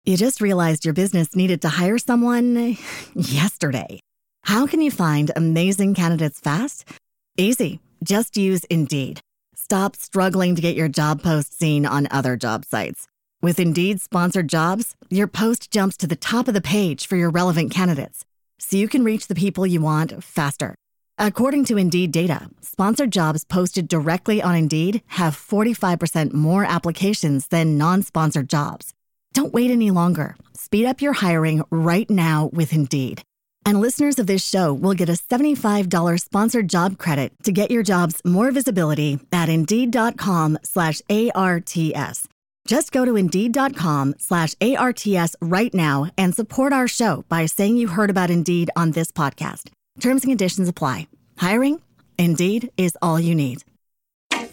You just realized your business needed to hire someone yesterday. How can you find amazing candidates fast? Easy. Just use Indeed. Stop struggling to get your job post seen on other job sites. With Indeed sponsored jobs, your post jumps to the top of the page for your relevant candidates, so you can reach the people you want faster. According to Indeed data, sponsored jobs posted directly on Indeed have 45% more applications than non-sponsored jobs. Don't wait any longer. Speed up your hiring right now with Indeed. And listeners of this show will get a $75 sponsored job credit to get your jobs more visibility at Indeed.com/ARTS. Just go to Indeed.com/ARTS right now and support our show by saying you heard about Indeed on this podcast. Terms and conditions apply. Hiring? Indeed is all you need. I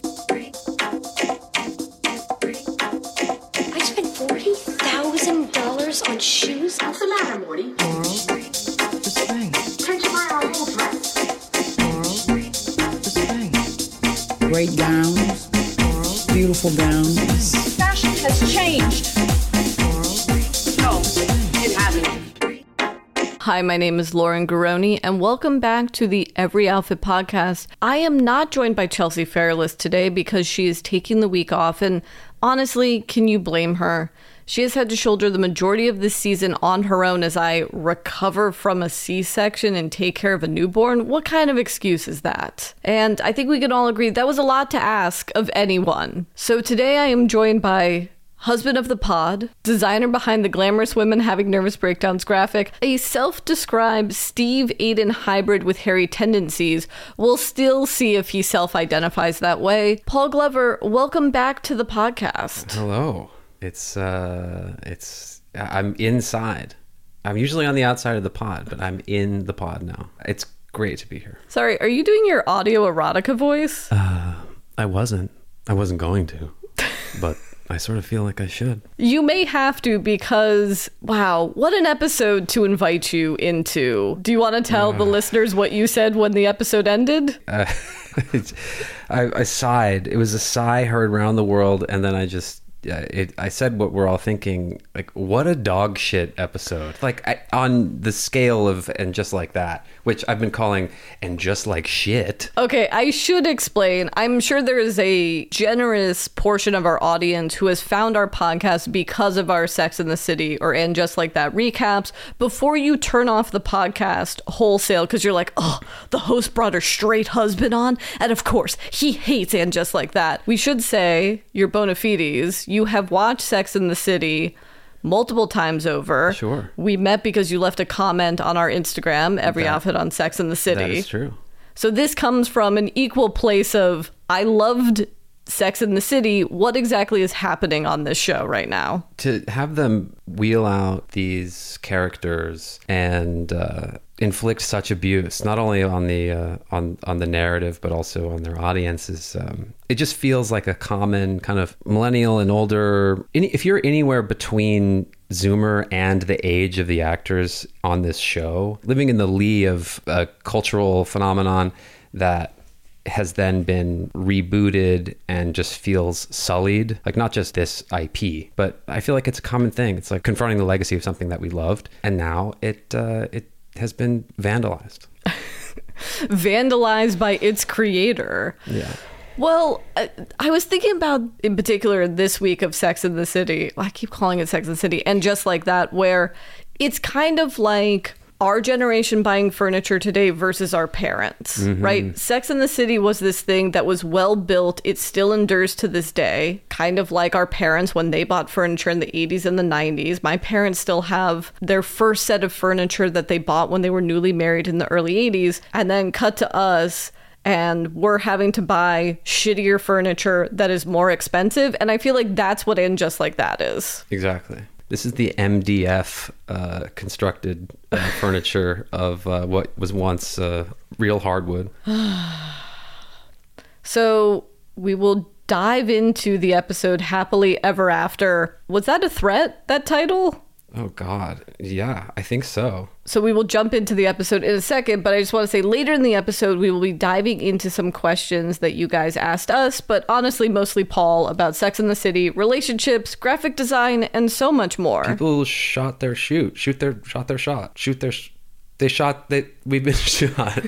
spent $40,000 on shoes? What's the matter, Morty? Laurel, the spring. Can't you buy our whole dress? Laurel, the spring. Great gowns, Laurel, beautiful gowns. Fashion has changed. Laurel, No, it hasn't. Hi, my name is Lauren Garoni, and welcome back to the Every Outfit podcast. I am not joined by Chelsea Fairless today because she is taking the week off, and honestly, can you blame her? She has had to shoulder the majority of this season on her own as I recover from a C-section and take care of a newborn. What kind of excuse is that? And I think we can all agree that was a lot to ask of anyone. So today I am joined by husband of the pod, designer behind the Glamorous Women Having Nervous Breakdowns graphic, a self-described Steve Aiden hybrid with hairy tendencies. We'll still see if he self-identifies that way. Paul Glover, welcome back to the podcast. Hello. I'm inside. I'm usually on the outside of the pod, but I'm in the pod now. It's great to be here. Sorry, are you doing your audio erotica voice? I wasn't going to, but I sort of feel like I should. You may have to because, wow, what an episode to invite you into. Do you want to tell the listeners what you said when the episode ended? I sighed. It was a sigh heard around the world, and then I said what we're all thinking, like, what a dog shit episode. Like, on the scale of and just like that, which I've been calling and just like shit. Okay, I should explain. I'm sure there is a generous portion of our audience who has found our podcast because of our Sex and the City or And Just Like That recaps. Before you turn off the podcast wholesale because you're like, oh, the host brought her straight husband on, and of course, he hates And Just Like That. We should say, you're bona fides. You have watched Sex and the City multiple times over. Sure. We met because you left a comment on our Instagram, Every Outfit on Sex and the City. That is true. So this comes from an equal place of, I loved Sex and the City. What exactly is happening on this show right now? To have them wheel out these characters and inflict such abuse, not only on the narrative but also on their audiences, it just feels like a common kind of millennial and older. If you're anywhere between Zoomer and the age of the actors on this show, living in the lee of a cultural phenomenon that has then been rebooted and just feels sullied, like not just this IP, but I feel like it's a common thing. It's like confronting the legacy of something that we loved, and now it has been vandalized. Vandalized by its creator. Yeah. Well, I was thinking about, in particular, this week of Sex and the City. I keep calling it Sex and the City, and Just Like That, where it's kind of like our generation buying furniture today versus our parents, right? Sex and the City was this thing that was well built. It still endures to this day, kind of like our parents when they bought furniture in the 80s and the 90s. My parents still have their first set of furniture that they bought when they were newly married in the early 80s, and then cut to us, and we're having to buy shittier furniture that is more expensive. And I feel like that's what And Just Like That is. Exactly. This is the MDF constructed furniture of what was once real hardwood. So we will dive into the episode Happily Ever After. Was that a threat, that title? Oh, God. Yeah, I think so. So we will jump into the episode in a second, but I just want to say later in the episode, we will be diving into some questions that you guys asked us, but honestly, mostly Paul, about Sex and the City, relationships, graphic design, and so much more. People shot their shot. We've been shot.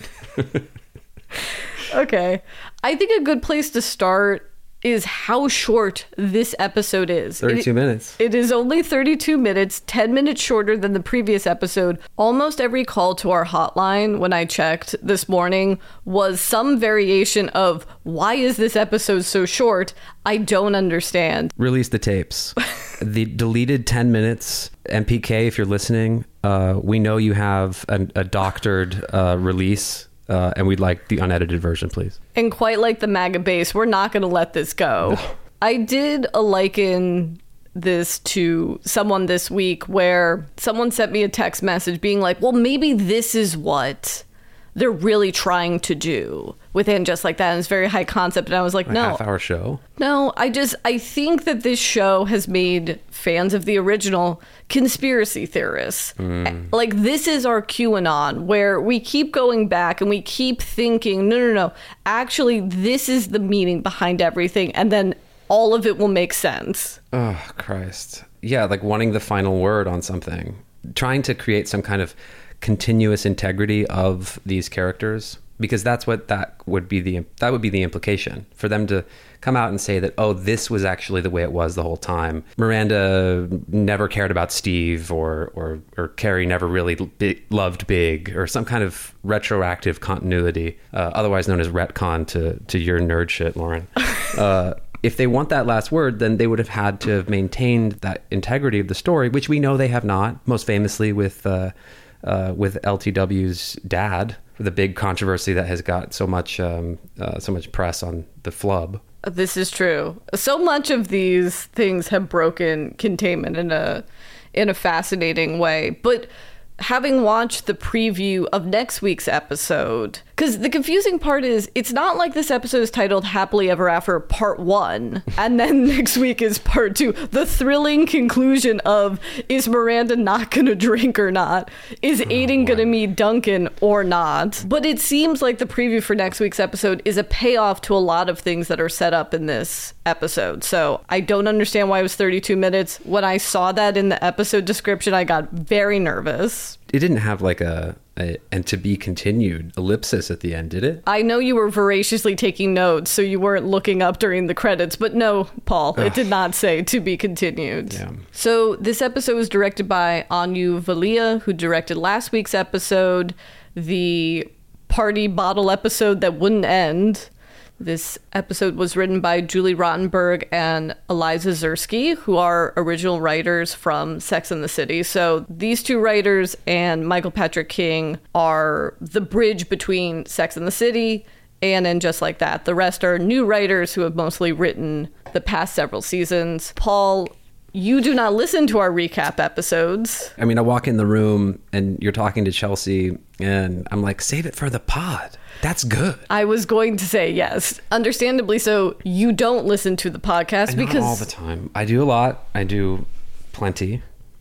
Okay. I think a good place to start is how short this episode is. 32 minutes. It is only 32 minutes, 10 minutes shorter than the previous episode. Almost every call to our hotline when I checked this morning was some variation of, why is this episode so short? I don't understand. Release the tapes. The deleted 10 minutes, MPK, if you're listening, we know you have a doctored release. And we'd like the unedited version, please. And quite like the MAGA base, we're not going to let this go. No. I did liken this to someone this week where someone sent me a text message being like, well, maybe this is what they're really trying to do within Just Like That. And it's very high concept. And I was like, no. A half-hour show? No, I think that this show has made fans of the original conspiracy theorists. Like, this is our QAnon, where we keep going back and we keep thinking, no. Actually, this is the meaning behind everything. And then all of it will make sense. Oh, Christ. Yeah, like wanting the final word on something. Trying to create some kind of continuous integrity of these characters, because that would be the implication for them to come out and say that, oh, this was actually the way it was the whole time. Miranda never cared about Steve, or Carrie never really loved Big, or some kind of retroactive continuity, otherwise known as retcon to your nerd shit, Lauren. If they want that last word, then they would have had to have maintained that integrity of the story, which we know they have not, most famously with LTW's dad, the big controversy that has got so much press on the flub. This is true. So much of these things have broken containment in a fascinating way. But having watched the preview of next week's episode, because the confusing part is, it's not like this episode is titled Happily Ever After Part 1, and then next week is Part 2. The thrilling conclusion of, is Miranda not going to drink or not? Is Aiden going to meet Duncan or not? But it seems like the preview for next week's episode is a payoff to a lot of things that are set up in this episode. So I don't understand why it was 32 minutes. When I saw that in the episode description, I got very nervous. It didn't have like a and to be continued ellipsis at the end, did it? I know you were voraciously taking notes, so you weren't looking up during the credits, but no, Paul, it did not say to be continued. Yeah. So this episode was directed by Anu Valia, who directed last week's episode, the party bottle episode that wouldn't end. This episode was written by Julie Rottenberg and Eliza Zursky, who are original writers from Sex and the City. So these two writers and Michael Patrick King are the bridge between Sex and the City and Just Like That. The rest are new writers who have mostly written the past several seasons. Paul, you do not listen to our recap episodes. I mean, I walk in the room and you're talking to Chelsea and I'm like, save it for the pod. That's good. I was going to say yes. Understandably so, you don't listen to the podcast because... Not all the time. I do a lot. I do plenty.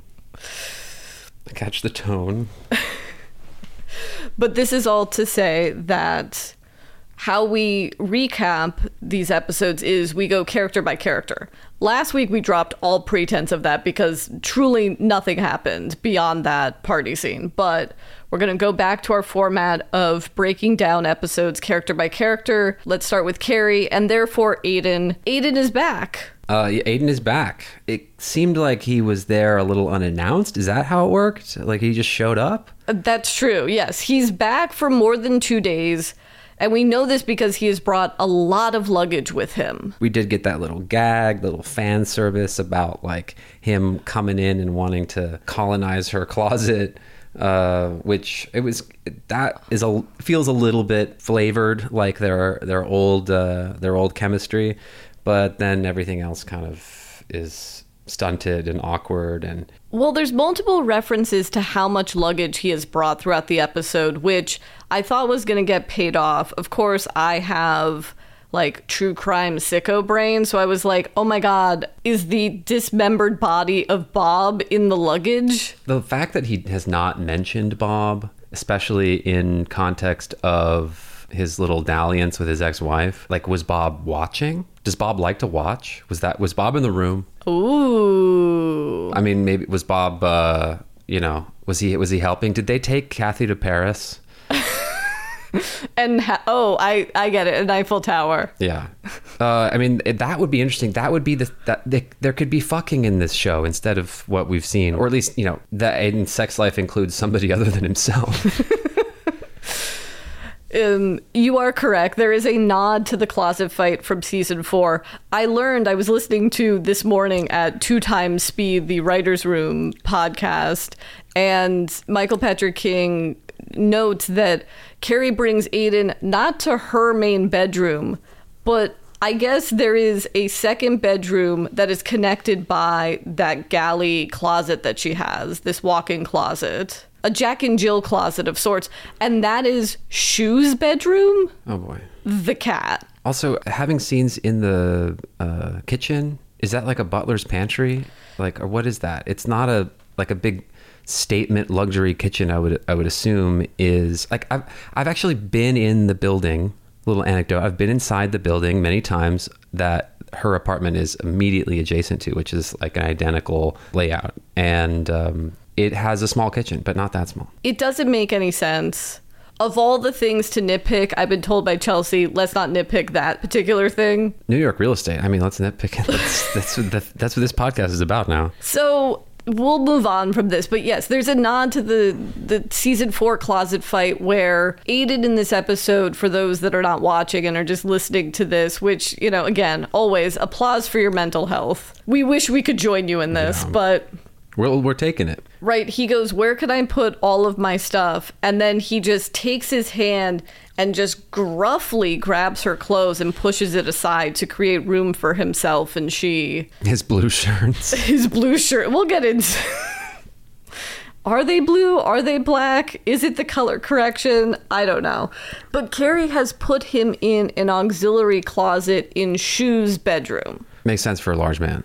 I catch the tone. But this is all to say that how we recap these episodes is we go character by character. Last week, we dropped all pretense of that because truly nothing happened beyond that party scene. But we're going to go back to our format of breaking down episodes character by character. Let's start with Carrie and therefore Aiden. Aiden is back. Aiden is back. It seemed like he was there a little unannounced. Is that how it worked? Like he just showed up? That's true. Yes. He's back for more than 2 days. And we know this because he has brought a lot of luggage with him. We did get that little gag, little fan service about like him coming in and wanting to colonize her closet, which feels a little bit flavored like their old chemistry, but then everything else kind of is stunted and awkward. And well, there's multiple references to how much luggage he has brought throughout the episode, which I thought was going to get paid off. Of course, I have like true crime sicko brain. So I was like, oh my God, is the dismembered body of Bob in the luggage? The fact that he has not mentioned Bob, especially in context of his little dalliance with his ex-wife, like, was Bob watching? Does Bob like to watch? Was Bob in the room? Ooh. I mean, maybe was Bob, was he helping? Did they take Kathy to Paris? And I get it, an Eiffel Tower. Yeah. I mean, that would be interesting. That would be there could be fucking in this show instead of what we've seen, or at least, that Aiden's sex life includes somebody other than himself. You are correct. There is a nod to the closet fight from season 4. I was listening to this morning at 2 times speed, the Writer's Room podcast, and Michael Patrick King notes that Carrie brings Aiden not to her main bedroom, but I guess there is a second bedroom that is connected by that galley closet that she has, this walk-in closet. A Jack and Jill closet of sorts. And that is Shu's bedroom. Oh, boy. The cat. Also, having scenes in the kitchen, is that like a butler's pantry? Like, or what is that? It's not a big statement luxury kitchen. I would assume is like, I've actually been in the building. Little anecdote. I've been inside the building many times that her apartment is immediately adjacent to, which is like an identical layout. And, it has a small kitchen, but not that small. It doesn't make any sense. Of all the things to nitpick, I've been told by Chelsea, let's not nitpick that particular thing. New York real estate. I mean, let's nitpick it. That's what this podcast is about now. So we'll move on from this. But yes, there's a nod to the season 4 closet fight where Aiden in this episode, for those that are not watching and are just listening to this, which, again, always applause for your mental health. We wish we could join you in this, but... We're taking it. Right. He goes, where can I put all of my stuff? And then he just takes his hand and just gruffly grabs her clothes and pushes it aside to create room for himself and she. His blue shirts. His blue shirt. We'll get into... Are they blue? Are they black? Is it the color correction? I don't know. But Carrie has put him in an auxiliary closet in Shu's bedroom. Makes sense for a large man.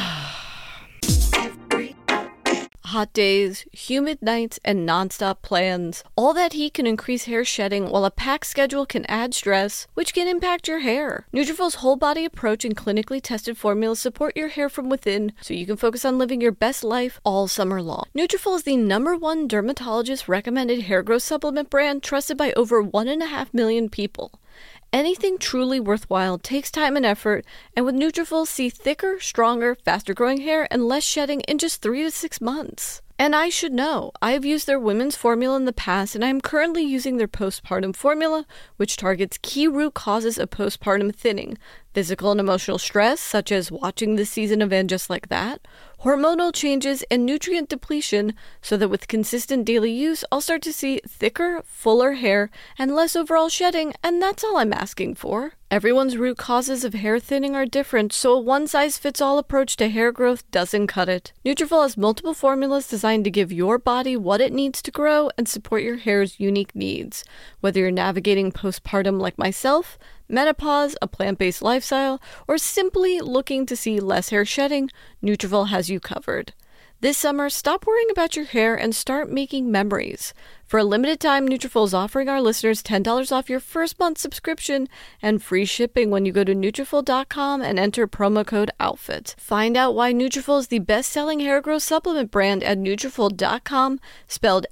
Hot days, humid nights, and nonstop plans. All that heat can increase hair shedding, while a packed schedule can add stress, which can impact your hair. Nutrafol's whole body approach and clinically tested formulas support your hair from within, so you can focus on living your best life all summer long. Nutrafol is the #1 dermatologist recommended hair growth supplement brand trusted by over 1.5 million people. Anything truly worthwhile takes time and effort, and with Nutrafol, see thicker, stronger, faster-growing hair and less shedding in just 3 to 6 months. And I should know, I have used their women's formula in the past, and I am currently using their postpartum formula, which targets key root causes of postpartum thinning, physical and emotional stress, such as watching this season of And Just Like That, hormonal changes, and nutrient depletion, so that with consistent daily use, I'll start to see thicker, fuller hair and less overall shedding, and that's all I'm asking for. Everyone's root causes of hair thinning are different, so a one-size-fits-all approach to hair growth doesn't cut it. Nutrafol has multiple formulas designed to give your body what it needs to grow and support your hair's unique needs. Whether you're navigating postpartum like myself, menopause, a plant-based lifestyle, or simply looking to see less hair shedding, Nutrafol has you covered. This summer, stop worrying about your hair and start making memories. For a limited time, Nutrafol is offering our listeners $10 off your first month subscription and free shipping when you go to Nutrafol.com and enter promo code OUTFIT. Find out why Nutrafol is the best-selling hair growth supplement brand at Nutrafol.com, spelled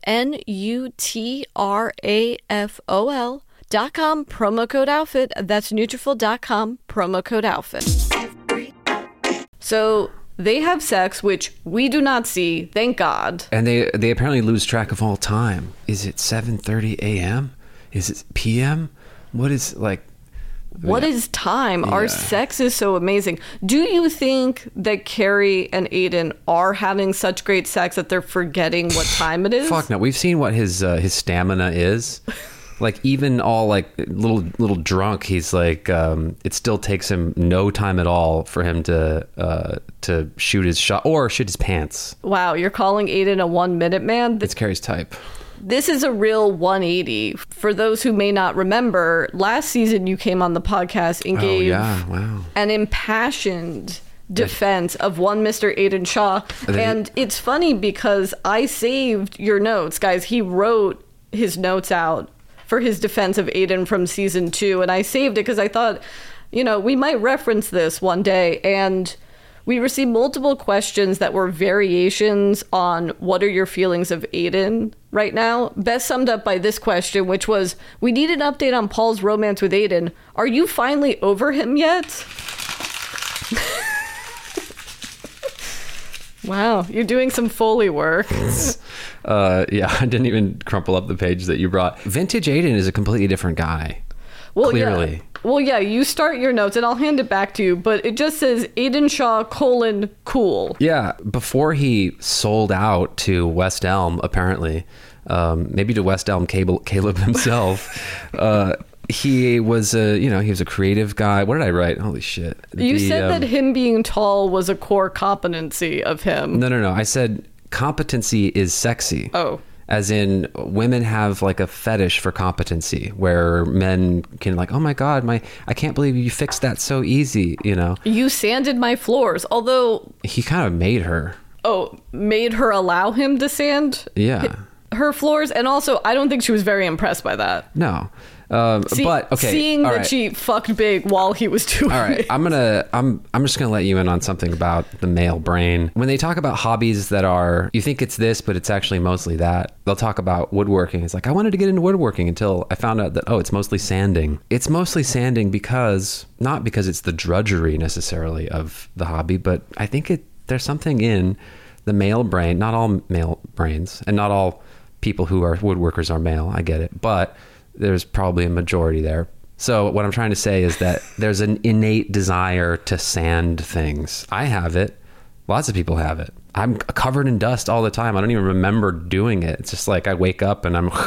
Nutrafol.com, promo code OUTFIT. That's Nutrafol.com, promo code OUTFIT. So... they have sex, which we do not see, thank God. And they apparently lose track of all time. Is it 7:30 a.m.? Is it p.m.? What is, like... What is time? Yeah. Our sex is so amazing. Do you think that Carrie and Aiden are having such great sex that they're forgetting what time it is? Fuck no. We've seen what his stamina is. Like, even all, like, little drunk, he's like, it still takes him no time at all for him to shoot his shot or shit his pants. Wow, you're calling Aiden a 1-minute man? It's Carrie's type. this is a real 180. For those who may not remember, last season you came on the podcast and gave an impassioned defense of one Mr. Aiden Shaw. And it's funny because I saved your notes. Guys, he wrote his notes out for his defense of Aiden from season 2. And I saved it because I thought, you know, we might reference this one day. And we received multiple questions that were variations on what are your feelings of Aiden right now. Best summed up by this question, which was, we need an update on Paul's romance with Aiden. Are you finally over him yet? Wow, you're doing some Foley work. Yeah, I didn't even crumple up the page that you brought. Vintage Aiden is a completely different guy. Well, clearly. Yeah. Well, yeah, you start your notes and I'll hand it back to you, but it just says Aiden Shaw : cool. Yeah, before he sold out to West Elm, apparently, maybe to West Elm Caleb himself, he was a creative guy. What did I write? Holy shit. You said that him being tall was a core competency of him. No. I said competency is sexy. Oh. As in, women have like a fetish for competency where men can like, oh my God, I can't believe you fixed that so easy, you know? You sanded my floors, although... He kind of made her. Oh, made her allow him to sand? Yeah. Her floors, and also, I don't think she was very impressed by that. No. But okay, seeing all that right. she fucked big while he was doing all right, it. I'm just gonna let you in on something about the male brain. When they talk about hobbies that are, you think it's this, but it's actually mostly that. They'll talk about woodworking. It's like, I wanted to get into woodworking until I found out that, oh, it's mostly sanding. It's mostly sanding not because it's the drudgery necessarily of the hobby, but I think there's something in the male brain. Not all male brains, and not all people who are woodworkers are male. I get it, but there's probably a majority there. So what I'm trying to say is that there's an innate desire to sand things. I have it. Lots of people have it. I'm covered in dust all the time. I don't even remember doing it. It's just like I wake up and I'm...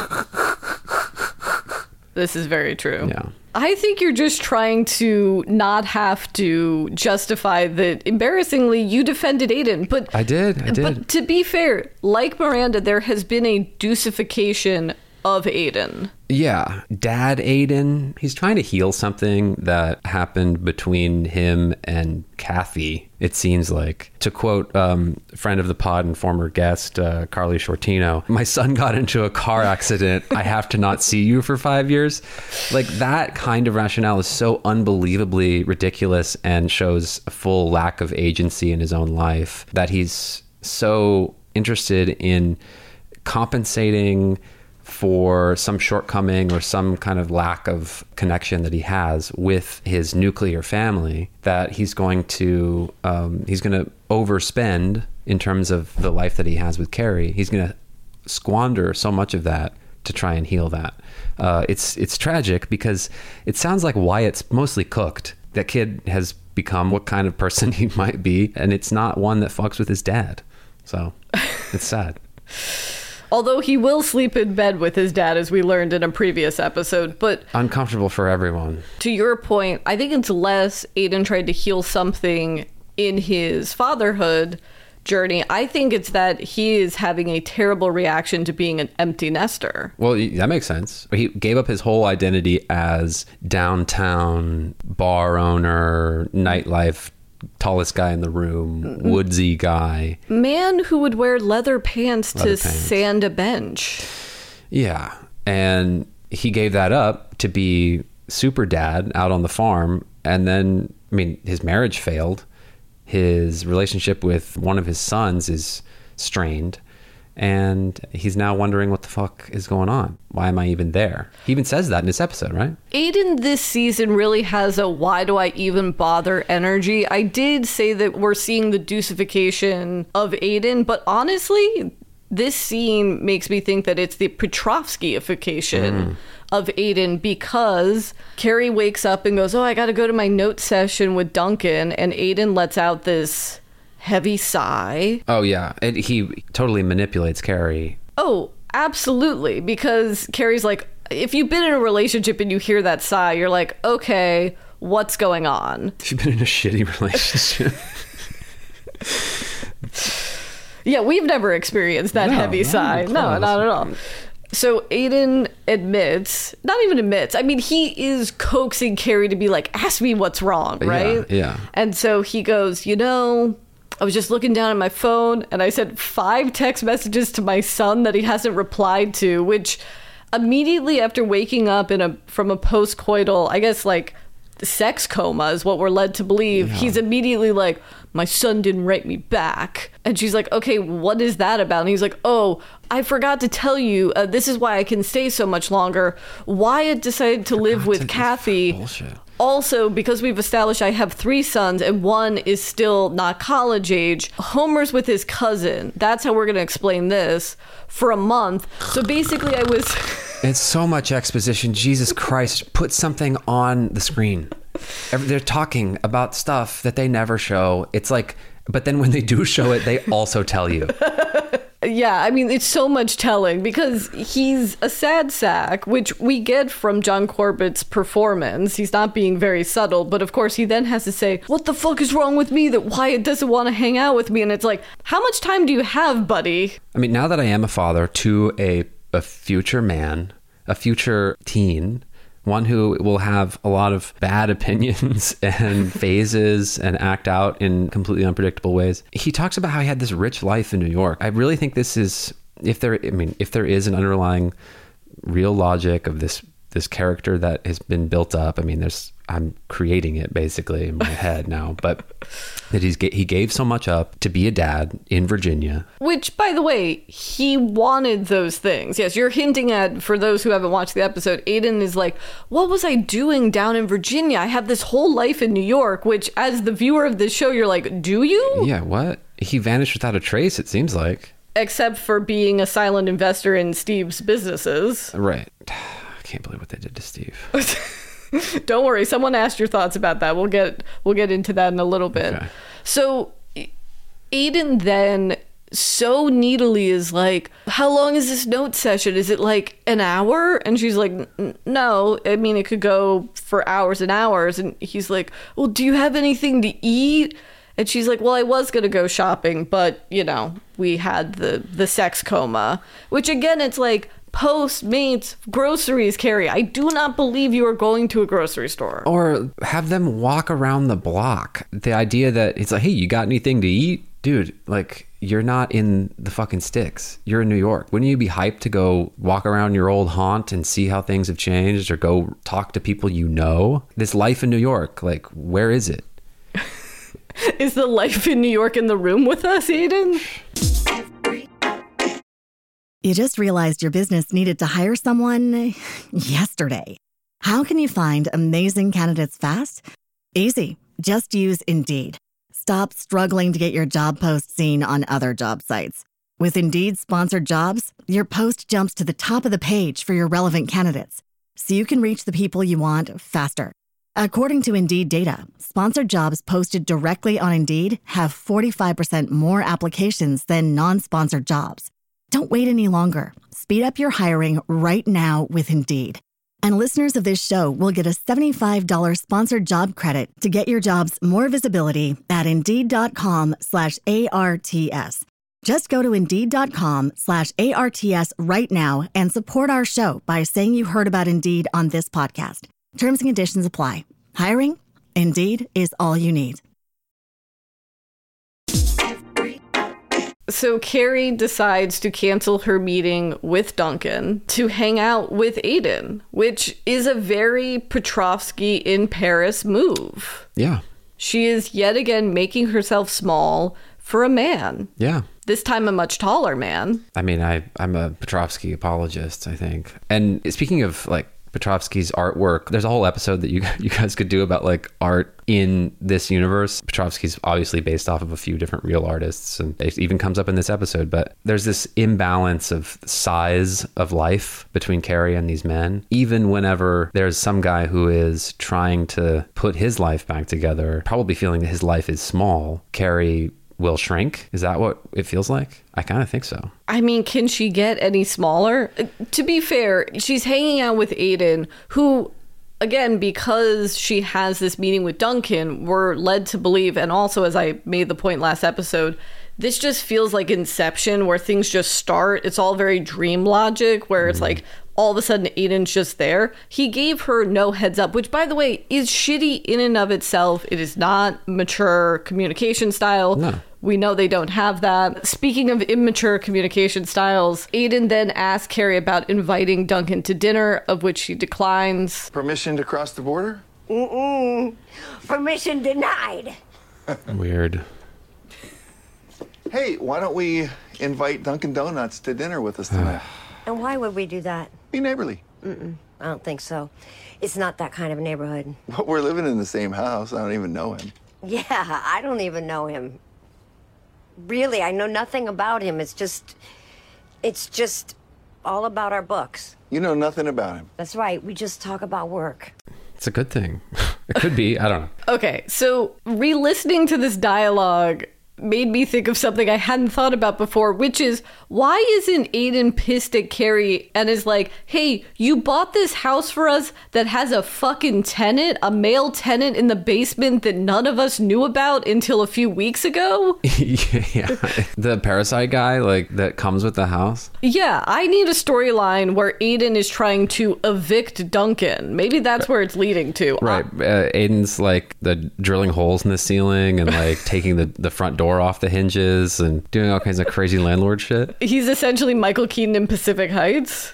This is very true. Yeah. I think you're just trying to not have to justify that, embarrassingly, you defended Aiden. But I did. But to be fair, like Miranda, there has been a deucification of Aiden. Yeah. Dad Aiden, he's trying to heal something that happened between him and Kathy, it seems like. To quote friend of the pod and former guest, Carly Shortino, my son got into a car accident. I have to not see you for 5 years. Like, that kind of rationale is so unbelievably ridiculous and shows a full lack of agency in his own life that he's so interested in compensating for some shortcoming or some kind of lack of connection that he has with his nuclear family, that he's going to overspend in terms of the life that he has with Carrie. He's going to squander so much of that to try and heal that. It's tragic because it sounds like Wyatt's mostly cooked. That kid has become what kind of person he might be, and it's not one that fucks with his dad. So it's sad. Although he will sleep in bed with his dad, as we learned in a previous episode. But uncomfortable for everyone. To your point, I think it's less Aiden tried to heal something in his fatherhood journey. I think it's that he is having a terrible reaction to being an empty nester. Well, that makes sense. He gave up his whole identity as downtown bar owner, nightlife, tallest guy in the room, woodsy guy. Man who would wear leather pants to sand a bench. Yeah. And he gave that up to be super dad out on the farm. And then, I mean, his marriage failed. His relationship with one of his sons is strained. And he's now wondering what the fuck is going on. Why am I even there? He even says that in this episode, right? Aiden this season really has a why do I even bother energy. I did say that we're seeing the deucification of Aiden, but honestly, this scene makes me think that it's the Petrovsky-ification of Aiden, because Carrie wakes up and goes, oh, I got to go to my note session with Duncan, and Aiden lets out this heavy sigh. Oh, yeah. And he totally manipulates Carrie. Oh, absolutely. Because Carrie's like, if you've been in a relationship and you hear that sigh, you're like, okay, what's going on? She's been in a shitty relationship. Yeah, we've never experienced that heavy sigh. No, not at all. So Aiden admits, not even admits, I mean, he is coaxing Carrie to be like, ask me what's wrong, right? Yeah. And so he goes, I was just looking down at my phone and I sent 5 text messages to my son that he hasn't replied to, which immediately after waking up from a post-coital, I guess like sex coma is what we're led to believe. Yeah. He's immediately like, my son didn't write me back. And she's like, okay, what is that about? And he's like, oh, I forgot to tell you, this is why I can stay so much longer. Wyatt decided to live with Kathy. Bullshit. Also, because we've established I have 3 sons and one is still not college age, Homer's with his cousin. That's how we're going to explain this for a month. So basically I was... It's so much exposition. Jesus Christ, put something on the screen. They're talking about stuff that they never show. It's like, but then when they do show it, they also tell you. Yeah, I mean, it's so much telling because he's a sad sack, which we get from John Corbett's performance. He's not being very subtle, but of course he then has to say, what the fuck is wrong with me that Wyatt doesn't want to hang out with me? And it's like, how much time do you have, buddy? I mean, now that I am a father to a future man, a future teen, one who will have a lot of bad opinions and phases and act out in completely unpredictable ways. He talks about how he had this rich life in New York. I really think this is, if there is an underlying real logic of this character that has been built up. I mean, I'm creating it basically in my head now, but that he gave so much up to be a dad in Virginia. Which, by the way, he wanted those things. Yes, you're hinting at, for those who haven't watched the episode, Aiden is like, what was I doing down in Virginia? I have this whole life in New York, which as the viewer of this show, you're like, do you? Yeah, what? He vanished without a trace, it seems like. Except for being a silent investor in Steve's businesses. Right. I can't believe what they did to Steve. Don't worry, someone asked your thoughts about that. We'll get into that in a little bit. Okay. So Aiden then so needily is like, how long is this note session? Is it like an hour? And she's like, no, I mean, it could go for hours and hours. And he's like, well, do you have anything to eat? And she's like, well, I was going to go shopping, but, we had the sex coma, which again, it's like, Postmates, groceries, Carrie. I do not believe you are going to a grocery store. Or have them walk around the block. The idea that it's like, hey, you got anything to eat? Dude, like, you're not in the fucking sticks. You're in New York. Wouldn't you be hyped to go walk around your old haunt and see how things have changed, or go talk to people you know? This life in New York, like, where is it? Is the life in New York in the room with us, Aiden? You just realized your business needed to hire someone yesterday. How can you find amazing candidates fast? Easy. Just use Indeed. Stop struggling to get your job post seen on other job sites. With Indeed sponsored jobs, your post jumps to the top of the page for your relevant candidates, so you can reach the people you want faster. According to Indeed data, sponsored jobs posted directly on Indeed have 45% more applications than non-sponsored jobs. Don't wait any longer. Speed up your hiring right now with Indeed. And listeners of this show will get a $75 sponsored job credit to get your jobs more visibility at Indeed.com/ARTS. Just go to Indeed.com/ARTS right now and support our show by saying you heard about Indeed on this podcast. Terms and conditions apply. Hiring? Indeed is all you need. So Carrie decides to cancel her meeting with Duncan to hang out with Aiden, which is a very Petrovsky in Paris move. Yeah. She is yet again making herself small for a man. Yeah. This time a much taller man. I mean, I'm a Petrovsky apologist, I think. And speaking of like Petrovsky's artwork, there's a whole episode that you guys could do about like art in this universe. Petrovsky's obviously based off of a few different real artists, and it even comes up in this episode, but there's this imbalance of size of life between Carrie and these men. Even whenever there's some guy who is trying to put his life back together, probably feeling that his life is small, Carrie will shrink. Is that what it feels like? I kind of think so. I mean, can she get any smaller? To be fair, she's hanging out with Aiden, who, again, because she has this meeting with Duncan, we're led to believe, and also as I made the point last episode, this just feels like Inception, where things just start. It's all very dream logic, where it's like all of a sudden Aiden's just there. He gave her no heads up, which, by the way, is shitty in and of itself. It is not mature communication style. No. We know they don't have that. Speaking of immature communication styles, Aiden then asks Carrie about inviting Duncan to dinner, of which she declines. Permission to cross the border? Permission denied. Weird. Hey, why don't we invite Dunkin' Donuts to dinner with us tonight? And why would we do that? Be neighborly. I don't think so. It's not that kind of neighborhood. But we're living in the same house. I don't even know him. Yeah, I don't even know him. Really, I know nothing about him. It's just all about our books. You know nothing about him. That's right. We just talk about work. It's a good thing. It could be. I don't know. Okay, so re-listening to this dialogue made me think of something I hadn't thought about before, which is, why isn't Aiden pissed at Carrie and is like, hey, you bought this house for us that has a fucking tenant, a male tenant in the basement that none of us knew about until a few weeks ago? Yeah. The parasite guy, like, that comes with the house. Yeah, I need a storyline where Aiden is trying to evict Duncan. Maybe that's where it's leading to. Right. Aiden's like the drilling holes in the ceiling and like taking the front door off the hinges and doing all kinds of crazy landlord shit. He's essentially Michael Keaton in Pacific Heights.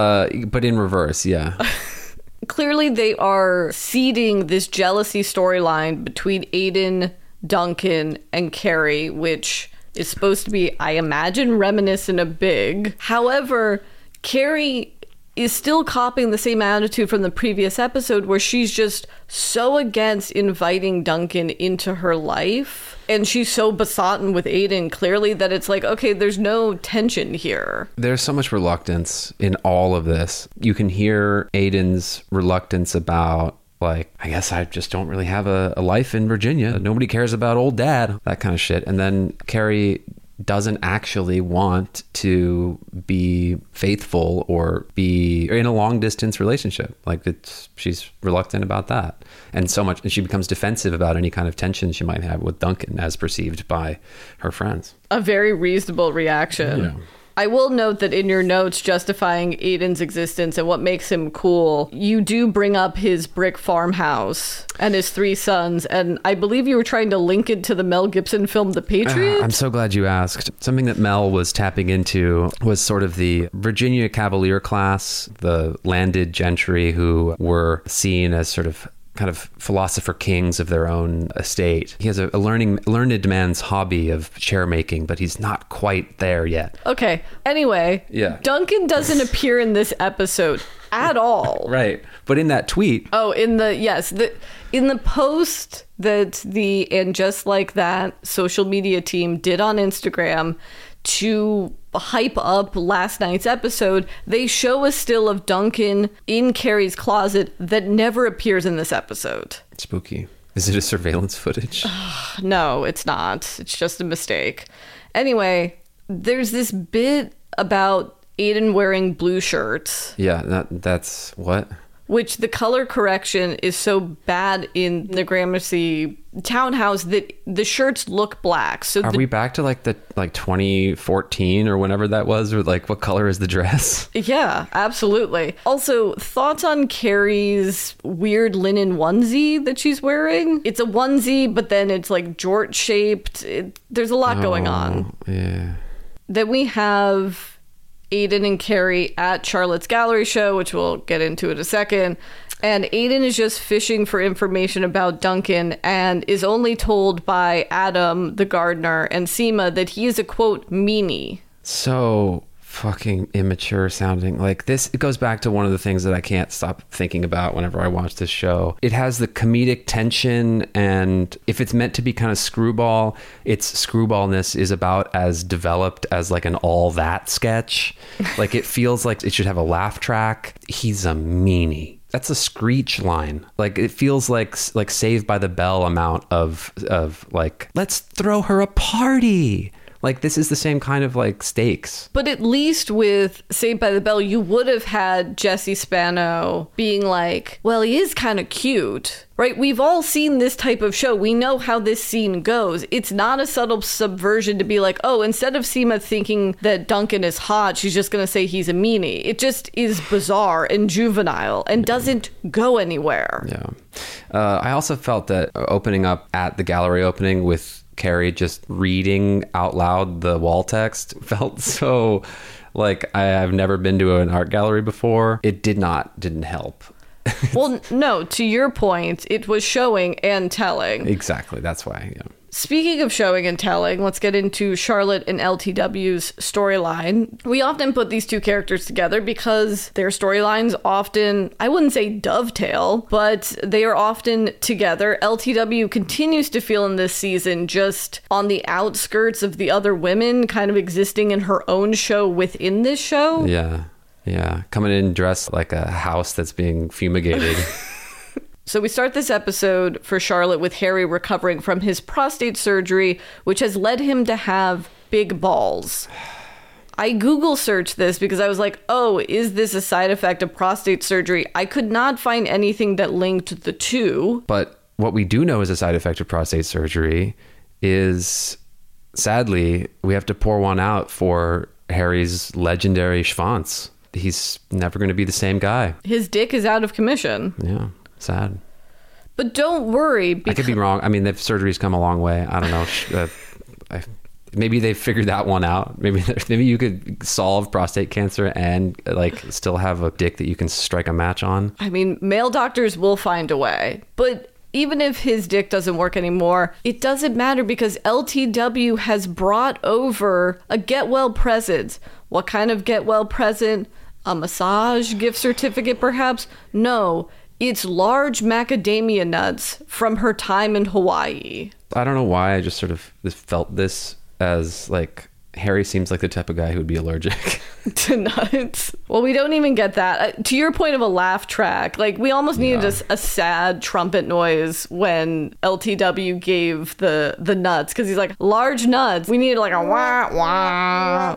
But in reverse, yeah. Clearly they are seeding this jealousy storyline between Aiden, Duncan, and Carrie, which is supposed to be, I imagine, reminiscent of Big. However, Carrie is still copying the same attitude from the previous episode, where she's just so against inviting Duncan into her life. And she's so besotted with Aiden, clearly, that it's like, okay, there's no tension here. There's so much reluctance in all of this. You can hear Aiden's reluctance about, like, I guess I just don't really have a life in Virginia. Nobody cares about old dad, that kind of shit. And then Carrie doesn't actually want to be faithful or be in a long distance relationship. Like, she's reluctant about that. And she becomes defensive about any kind of tension she might have with Duncan as perceived by her friends. A very reasonable reaction. Yeah. I will note that in your notes justifying Aiden's existence and what makes him cool, you do bring up his brick farmhouse and his 3 sons, and I believe you were trying to link it to the Mel Gibson film The Patriot. I'm so glad you asked. Something that Mel was tapping into was sort of the Virginia Cavalier class, the landed gentry who were seen as sort of kind of philosopher kings of their own estate. He has a learned man's hobby of chair making, but he's not quite there yet. Okay. Anyway, yeah. Duncan doesn't appear in this episode at all. Right. But in that tweet. Oh, in the post that the And Just Like That social media team did on Instagram to hype up last night's episode, they show a still of Duncan in Carrie's closet that never appears in this episode. Spooky. Is it a surveillance footage? No, it's not. It's just a mistake. Anyway, there's this bit about Aiden wearing blue shirts. Yeah, that's what? Which the color correction is so bad in the Gramercy townhouse that the shirts look black. So are we back to like 2014 or whenever that was, or like what color is the dress? Yeah, absolutely. Also, thoughts on Carrie's weird linen onesie that she's wearing? It's a onesie, but then it's like jort shaped. There's a lot going on. Yeah. Then we have Aiden and Carrie at Charlotte's gallery show, which we'll get into in a second. And Aiden is just fishing for information about Duncan and is only told by Adam, the gardener, and Seema that he is a, quote, meanie. So fucking immature sounding. Like this, it goes back to one of the things that I can't stop thinking about whenever I watch this show. It has the comedic tension, and if it's meant to be kind of screwball, its screwballness is about as developed as like an All That sketch. Like it feels like it should have a laugh track. He's a meanie. That's a Screech line. Like it feels like Saved by the Bell amount of like, let's throw her a party. Like, this is the same kind of like stakes. But at least with Saved by the Bell, you would have had Jesse Spano being like, well, he is kind of cute, right? We've all seen this type of show. We know how this scene goes. It's not a subtle subversion to be like, oh, instead of Seema thinking that Duncan is hot, she's just going to say he's a meanie. It just is bizarre and juvenile and doesn't go anywhere. Yeah. I also felt that opening up at the gallery opening with Carrie just reading out loud the wall text felt so like I've never been to an art gallery before. It didn't help. Well, no, to your point, it was showing and telling. Exactly. That's why. Yeah. Speaking of showing and telling, let's get into Charlotte and LTW's storyline. We often put these two characters together because their storylines often, I wouldn't say dovetail, but they are often together. LTW continues to feel in this season just on the outskirts of the other women, kind of existing in her own show within this show. Yeah. Yeah. Coming in dressed like a house that's being fumigated. So we start this episode for Charlotte with Harry recovering from his prostate surgery, which has led him to have big balls. I Google searched this because I was like, oh, is this a side effect of prostate surgery? I could not find anything that linked the two. But what we do know is a side effect of prostate surgery is, sadly, we have to pour one out for Harry's legendary schwanz. He's never going to be the same guy. His dick is out of commission. Yeah. Sad. But don't worry. I could be wrong. I mean, the surgery's come a long way. I don't know. Maybe they figured that one out. Maybe you could solve prostate cancer and like still have a dick that you can strike a match on. I mean, male doctors will find a way. But even if his dick doesn't work anymore, it doesn't matter because LTW has brought over a get well present. What kind of get well present? A massage gift certificate, perhaps? No. It's large macadamia nuts from her time in Hawaii. I don't know why I just sort of felt this as like Harry seems like the type of guy who would be allergic to nuts. Well, we don't even get that. To your point of a laugh track, like we almost needed a sad trumpet noise when LTW gave the nuts because he's like, large nuts. We needed like a wah wah.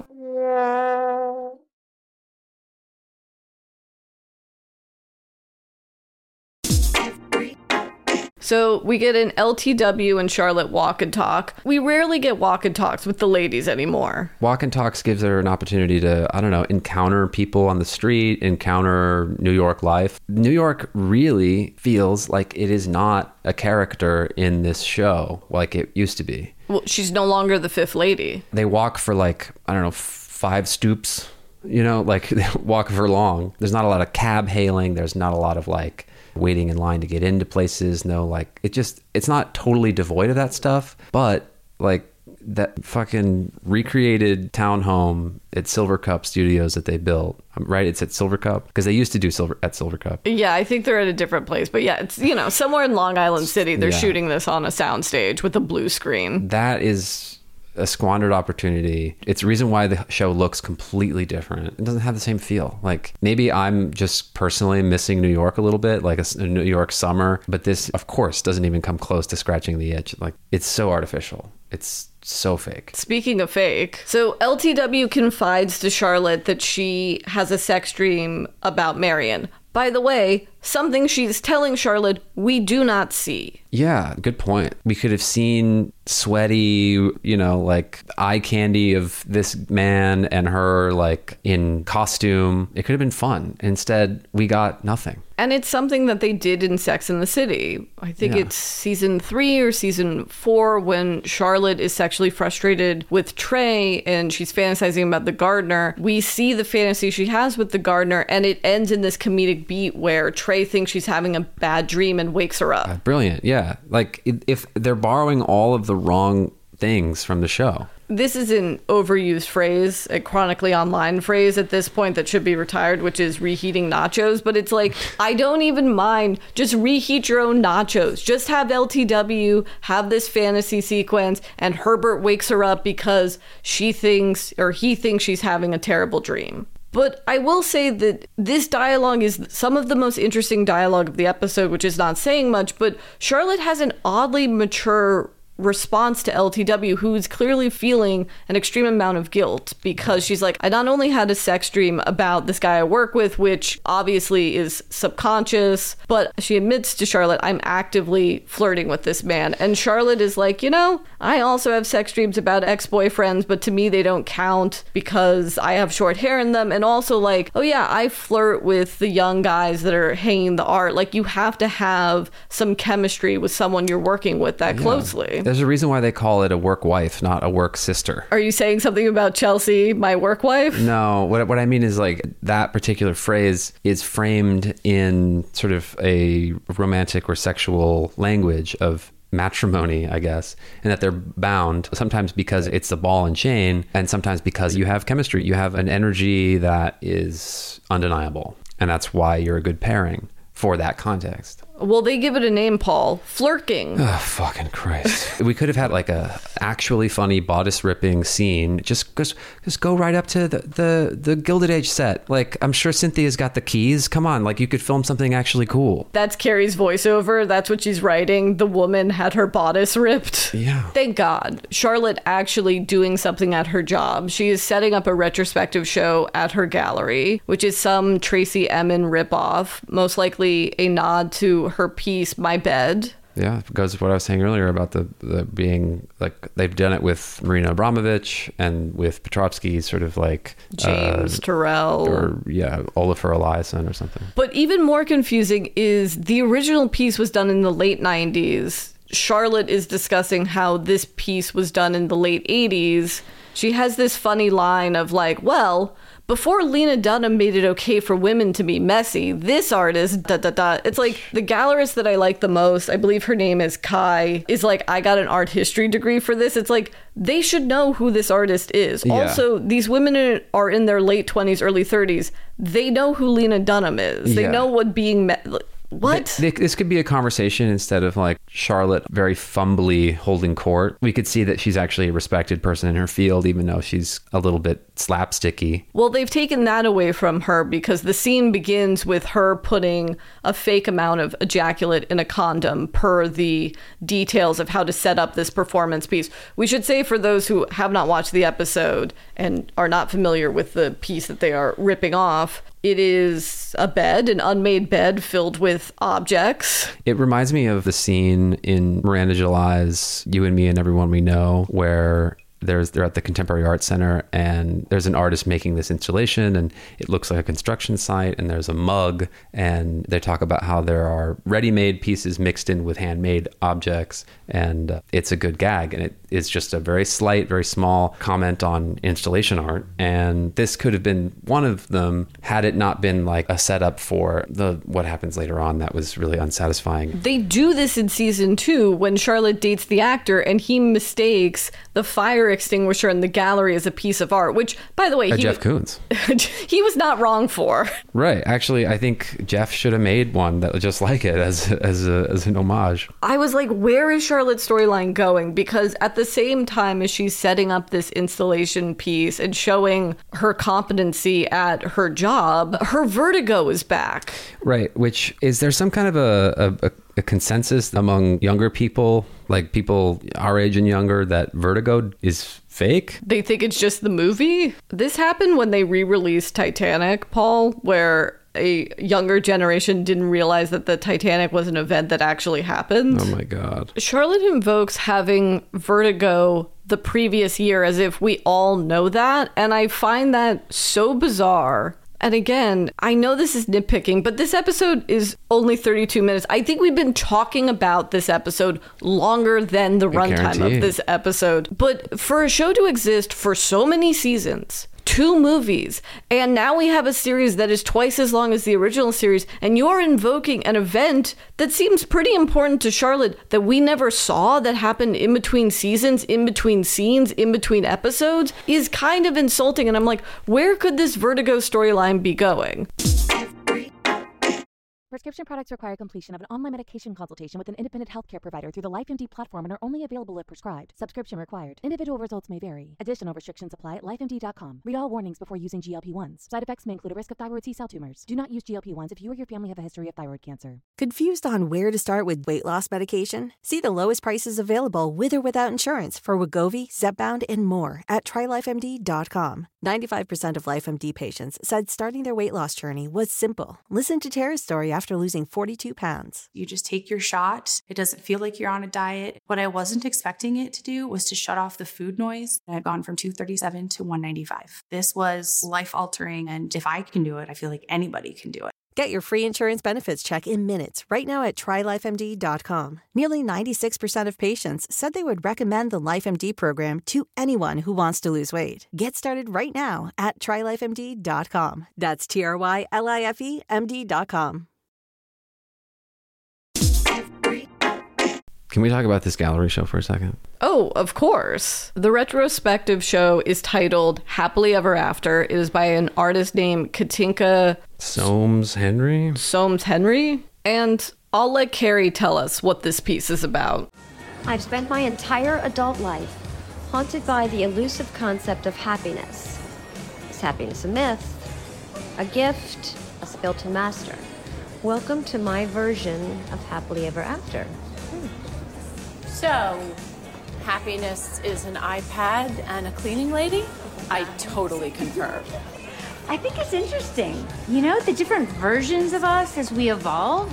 So we get an LTW and Charlotte walk and talk. We rarely get walk and talks with the ladies anymore. Walk and talks gives her an opportunity to, I don't know, encounter people on the street, encounter New York life. New York really feels like it is not a character in this show like it used to be. Well, she's no longer the fifth lady. They walk for like, I don't know, 5 stoops, you know, like they walk for long. There's not a lot of cab hailing. There's not a lot of like waiting in line to get into places. No, like it's not totally devoid of that stuff, but like that fucking recreated townhome at Silver Cup Studios that they built, right? It's at Silver Cup because they used to do at Silver Cup. Yeah, I think they're at a different place, but yeah, it's, you know, somewhere in Long Island City, they're shooting this on a soundstage with a blue screen. That is a squandered opportunity. It's the reason why the show looks completely different. It doesn't have the same feel. Like maybe I'm just personally missing New York a little bit, like a New York summer, but this of course doesn't even come close to scratching the itch. Like it's so artificial. It's so fake. Speaking of fake, so LTW confides to Charlotte that she has a sex dream about Marion. By the way, something she's telling Charlotte we do not see. Yeah, good point. We could have seen sweaty, you know, like eye candy of this man and her like in costume. It could have been fun. Instead, we got nothing. And it's something that they did in Sex and the City. I think it's season 3 or season 4 when Charlotte is sexually frustrated with Trey and she's fantasizing about the gardener. We see the fantasy she has with the gardener and it ends in this comedic beat where Trey thinks she's having a bad dream and wakes her up. Brilliant. Yeah. Like if they're borrowing all of the wrong things from the show. This is an overused phrase, a chronically online phrase at this point that should be retired, which is reheating nachos. But it's like, I don't even mind. Just reheat your own nachos. Just have LTW have this fantasy sequence and Herbert wakes her up because she thinks or he thinks she's having a terrible dream. But I will say that this dialogue is some of the most interesting dialogue of the episode, which is not saying much, but Charlotte has an oddly mature response to LTW, who's clearly feeling an extreme amount of guilt because she's like, I not only had a sex dream about this guy I work with, which obviously is subconscious, but she admits to Charlotte, I'm actively flirting with this man. And Charlotte is like, I also have sex dreams about ex-boyfriends, but to me they don't count because I have short hair in them. And also like, oh yeah, I flirt with the young guys that are hanging the art. Like you have to have some chemistry with someone you're working with that closely. There's a reason why they call it a work wife, not a work sister. Are you saying something about Chelsea, my work wife? No, what I mean is like that particular phrase is framed in sort of a romantic or sexual language of matrimony, I guess, and that they're bound sometimes because it's the ball and chain, and sometimes because you have chemistry. You have an energy that is undeniable, and that's why you're a good pairing for that context. Well, they give it a name, Paul. Flirking. Oh, fucking Christ. We could have had like a actually funny bodice ripping scene. Just go right up to the Gilded Age set. Like, I'm sure Cynthia's got the keys. Come on, like you could film something actually cool. That's Carrie's voiceover. That's what she's writing. The woman had her bodice ripped. Yeah. Thank God. Charlotte actually doing something at her job. She is setting up a retrospective show at her gallery, which is some Tracy Emin ripoff. Most likely a nod to her piece, My Bed. Yeah, it goes with what I was saying earlier about the being like they've done it with Marina Abramovich and with Petrovsky, sort of like James Turrell or Olafur Eliasson or something. But even more confusing is the original piece was done in the late 90s. Charlotte is discussing how this piece was done in the late 80s. She has this funny line of like, well, before Lena Dunham made it okay for women to be messy, this artist, It's like the gallerist that I like the most, I believe her name is Kai, is like, I got an art history degree for this. It's like, they should know who this artist is. Yeah. Also, these women are in their late 20s, early 30s. They know who Lena Dunham is. They know what being... What? This could be a conversation instead of like Charlotte very fumbly holding court. We could see that she's actually a respected person in her field, even though she's a little bit slapsticky. Well, they've taken that away from her because the scene begins with her putting a fake amount of ejaculate in a condom per the details of how to set up this performance piece. We should say, for those who have not watched the episode and are not familiar with the piece that they are ripping off, it is a bed, an unmade bed filled with objects. It reminds me of the scene in Miranda July's You and Me and Everyone We Know, where they're at the Contemporary Art Center and there's an artist making this installation and it looks like a construction site and there's a mug and they talk about how there are ready-made pieces mixed in with handmade objects and it's a good gag, and it is just a very slight, very small comment on installation art, and this could have been one of them had it not been like a setup for what happens later on that was really unsatisfying. They do this in season 2 when Charlotte dates the actor and he mistakes the fire extinguisher in the gallery as a piece of art, which, by the way, Jeff Koons. He was not wrong for. Right. Actually, I think Jeff should have made one that was just like it as an homage. I was like, where is Charlotte's storyline going? Because at the same time as she's setting up this installation piece and showing her competency at her job, her vertigo is back. Right. Which is there some kind of a consensus among younger people, like people our age and younger, that vertigo is fake? They think it's just the movie. This happened when they re-released Titanic, Paul, where a younger generation didn't realize that the Titanic was an event that actually happened. Oh my God. Charlotte invokes having vertigo the previous year as if we all know that, and I find that so bizarre. And again, I know this is nitpicking, but this episode is only 32 minutes. I think we've been talking about this episode longer than the runtime of this episode. But for a show to exist for so many seasons, 2 movies, and now we have a series that is twice as long as the original series, and you're invoking an event that seems pretty important to Charlotte that we never saw, that happened in between seasons, in between scenes, in between episodes, is kind of insulting. And I'm like, where could this Vertigo storyline be going? Prescription products require completion of an online medication consultation with an independent healthcare provider through the LifeMD platform and are only available if prescribed. Subscription required. Individual results may vary. Additional restrictions apply at lifemd.com. Read all warnings before using GLP-1s. Side effects may include a risk of thyroid C-cell tumors. Do not use GLP-1s if you or your family have a history of thyroid cancer. Confused on where to start with weight loss medication? See the lowest prices available with or without insurance for Wegovy, Zepbound, and more at TryLifeMD.com. 95% of LifeMD patients said starting their weight loss journey was simple. Listen to Tara's story after losing 42 pounds. You just take your shot. It doesn't feel like you're on a diet. What I wasn't expecting it to do was to shut off the food noise. I've gone from 237 to 195. This was life-altering, and if I can do it, I feel like anybody can do it. Get your free insurance benefits check in minutes right now at TryLifeMD.com. Nearly 96% of patients said they would recommend the LifeMD program to anyone who wants to lose weight. Get started right now at TryLifeMD.com. That's TryLifeMD.com. Can we talk about this gallery show for a second? Oh, of course. The retrospective show is titled Happily Ever After. It is by an artist named Katinka Soames Henry. And I'll let Carrie tell us what this piece is about. I've spent my entire adult life haunted by the elusive concept of happiness. Is happiness a myth, a gift, a skill to master? Welcome to my version of Happily Ever After. So, happiness is an iPad and a cleaning lady? I totally concur. I think it's interesting. You know, the different versions of us as we evolve.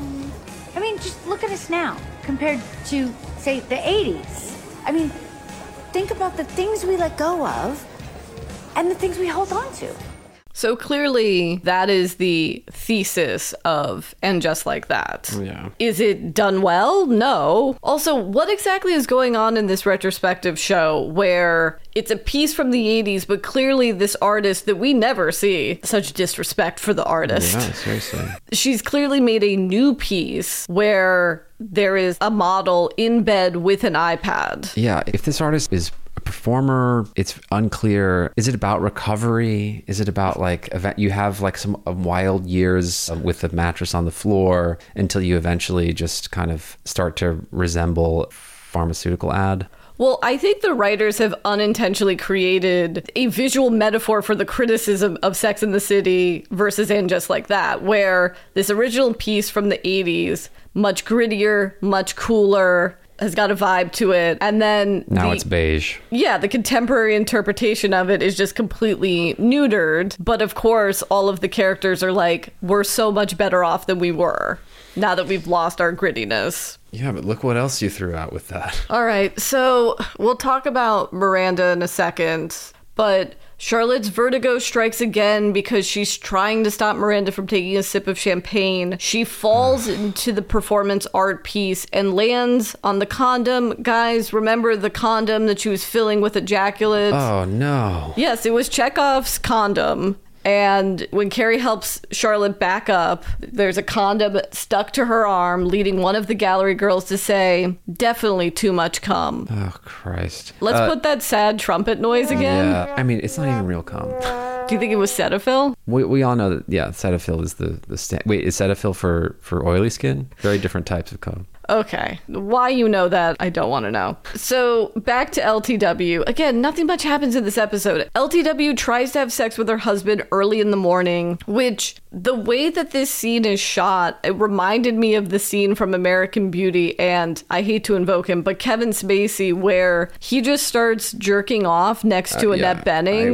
I mean, just look at us now compared to, say, the 80s. I mean, think about the things we let go of and the things we hold on to. So clearly that is the thesis of And Just Like That. Yeah. Is it done well? No. Also, what exactly is going on in this retrospective show where it's a piece from the 80s, but clearly this artist that we never see, such disrespect for the artist. Yeah, seriously. She's clearly made a new piece where there is a model in bed with an iPad. Yeah, if this artist is a performer, it's unclear. Is it about recovery? Is it about like you have like some wild years with the mattress on the floor until you eventually just kind of start to resemble a pharmaceutical ad? Well, I think the writers have unintentionally created a visual metaphor for the criticism of Sex and the City versus And Just Like That, where this original piece from the 80s, much grittier, much cooler, has got a vibe to it. And then now it's beige. Yeah, the contemporary interpretation of it is just completely neutered. But of course, all of the characters are like, we're so much better off than we were now that we've lost our grittiness. Yeah, but look what else you threw out with that. All right, so we'll talk about Miranda in a second, but Charlotte's vertigo strikes again because she's trying to stop Miranda from taking a sip of champagne. She falls into the performance art piece and lands on the condom. Guys, remember the condom that she was filling with ejaculate? Oh, no. Yes, it was Chekhov's condom. And when Carrie helps Charlotte back up, there's a condom stuck to her arm, leading one of the gallery girls to say, definitely too much cum. Oh, Christ. Let's put that sad trumpet noise again. Yeah, I mean, it's not even real cum. Do you think it was Cetaphil? We all know that, yeah, Cetaphil is the wait, is Cetaphil for oily skin? Very different types of cum. Okay. Why you know that, I don't want to know. So back to LTW. Again, nothing much happens in this episode. LTW tries to have sex with her husband early in the morning, which the way that this scene is shot, it reminded me of the scene from American Beauty, and I hate to invoke him, but Kevin Spacey, where he just starts jerking off next to Annette Bening.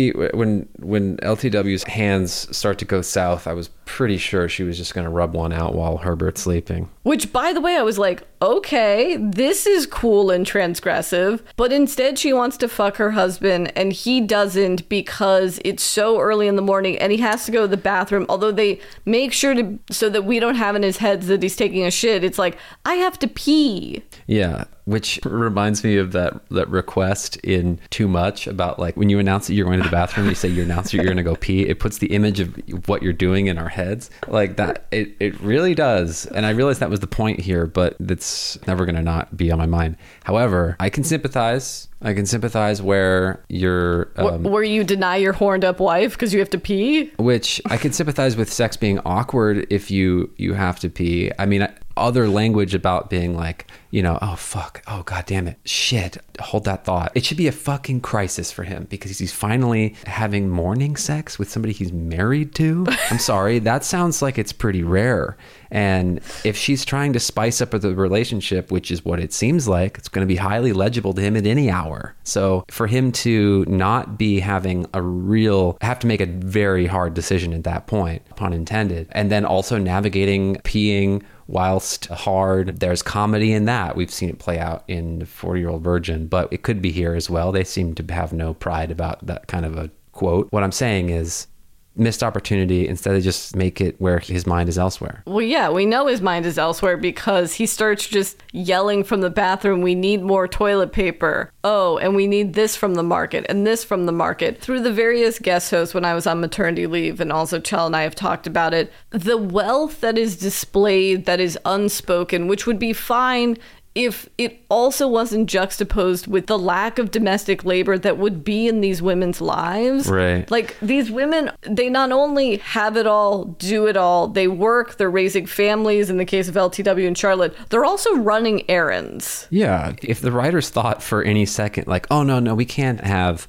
When LTW's hands start to go south, I was pretty sure she was just going to rub one out while Herbert's sleeping. Which, by the way, I was like, okay, this is cool and transgressive. But instead, she wants to fuck her husband, and he doesn't because it's so early in the morning, and he has to go to the bathroom. Although they make sure to, so that we don't have in his head that he's taking a shit. It's like, I have to pee. Yeah, which reminds me of that request in Too Much about like when you announce that you're going to the bathroom, you say you announce that you're going to go pee. It puts the image of what you're doing in our heads like that. It really does. And I realized that was the point here, but it's That's never going to not be on my mind. However, I can sympathize. I can sympathize where you're... where you deny your horned up wife because you have to pee? Which I can sympathize with sex being awkward if you have to pee. I mean, other language about being like, you know, oh, fuck. Oh, God damn it. Shit. Hold that thought. It should be a fucking crisis for him because he's finally having morning sex with somebody he's married to. I'm sorry. That sounds like it's pretty rare. And if she's trying to spice up the relationship, which is what it seems like, it's going to be highly legible to him at any hour. So for him to not be having have to make a very hard decision at that point, pun intended, and then also navigating peeing whilst hard, there's comedy in that. We've seen it play out in 40-Year-Old Virgin, but it could be here as well. They seem to have no pride about that kind of a quote. What I'm saying is, missed opportunity. Instead of just make it where his mind is elsewhere. Well, yeah, we know his mind is elsewhere because he starts just yelling from the bathroom, we need more toilet paper. Oh, and we need this from the market and this from the market. Through the various guest hosts when I was on maternity leave, and also Chell and I have talked about it, the wealth that is displayed that is unspoken, which would be fine if it also wasn't juxtaposed with the lack of domestic labor that would be in these women's lives. Right. Like, these women, they not only have it all, do it all, they work, they're raising families. In the case of LTW and Charlotte, they're also running errands. Yeah. If the writers thought for any second, like, oh, no, we can't have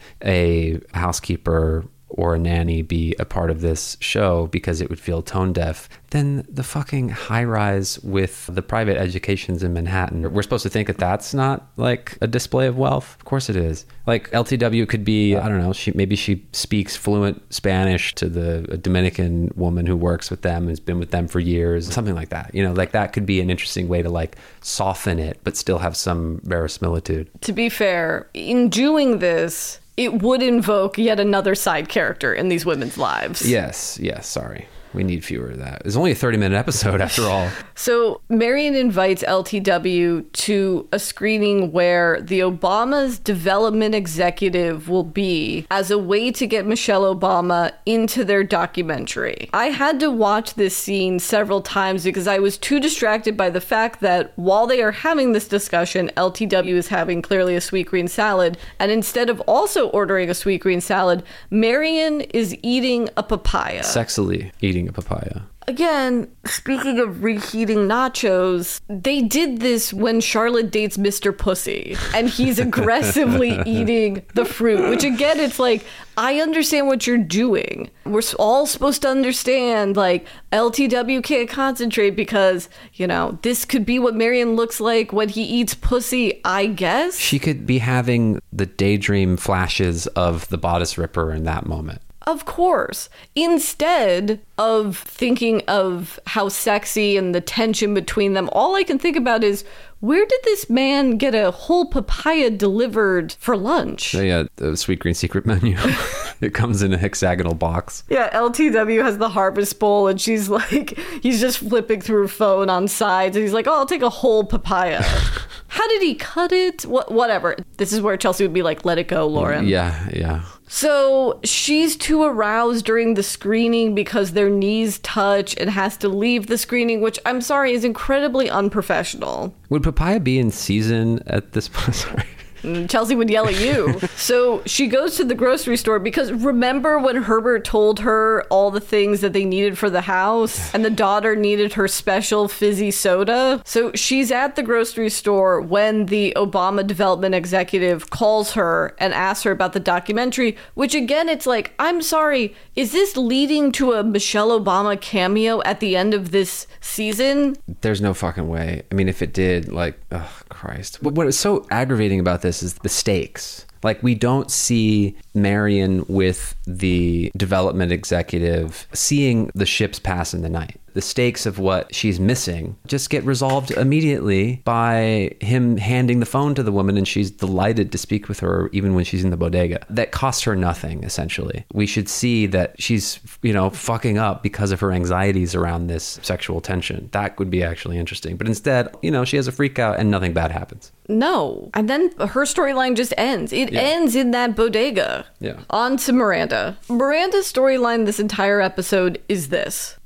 a housekeeper or a nanny be a part of this show because it would feel tone deaf, then the fucking high rise with the private educations in Manhattan, we're supposed to think that that's not like a display of wealth. Of course it is. Like LTW could be, I don't know, maybe she speaks fluent Spanish to the Dominican woman who works with them and has been with them for years, something like that. You know, like that could be an interesting way to like soften it, but still have some verisimilitude. To be fair, in doing this, it would invoke yet another side character in these women's lives. Yes, sorry. We need fewer of that. It's only a 30-minute episode after all. So Marion invites LTW to a screening where the Obama's development executive will be as a way to get Michelle Obama into their documentary. I had to watch this scene several times because I was too distracted by the fact that while they are having this discussion, LTW is having clearly a sweet green salad. And instead of also ordering a sweet green salad, Marion is eating a papaya. Sexily eating a papaya. Again, speaking of reheating nachos, they did this when Charlotte dates Mr. Pussy, and he's aggressively eating the fruit, which again, it's like, I understand what you're doing. We're all supposed to understand, like, LTW can't concentrate because, you know, this could be what Marion looks like when he eats pussy, I guess. She could be having the daydream flashes of the bodice ripper in that moment. Of course. Instead of thinking of how sexy and the tension between them, all I can think about is, where did this man get a whole papaya delivered for lunch? Yeah, the Sweet Green Secret menu. It comes in a hexagonal box. Yeah, LTW has the harvest bowl, and she's like, he's just flipping through her phone on sides, and he's like, oh, I'll take a whole papaya. How did he cut it? Whatever. This is where Chelsea would be like, let it go, Lauren. Yeah. So she's too aroused during the screening because their knees touch and has to leave the screening, which I'm sorry is incredibly unprofessional. Would papaya be in season at this point? Sorry. Chelsea would yell at you. So she goes to the grocery store because remember when Herbert told her all the things that they needed for the house and the daughter needed her special fizzy soda? So she's at the grocery store when the Obama development executive calls her and asks her about the documentary, which again, it's like, I'm sorry, is this leading to a Michelle Obama cameo at the end of this season? There's no fucking way. I mean, if it did, like, oh, Christ. What is so aggravating about this is the stakes. Like, we don't see Marion with the development executive seeing the ships pass in the night. The stakes of what she's missing just get resolved immediately by him handing the phone to the woman, and she's delighted to speak with her even when she's in the bodega. That costs her nothing, essentially. We should see that she's, you know, fucking up because of her anxieties around this sexual tension. That would be actually interesting. But instead, you know, she has a freak out and nothing bad happens. No. And then her storyline just ends. It ends in that bodega. Yeah. On to Miranda. Miranda's storyline this entire episode is this.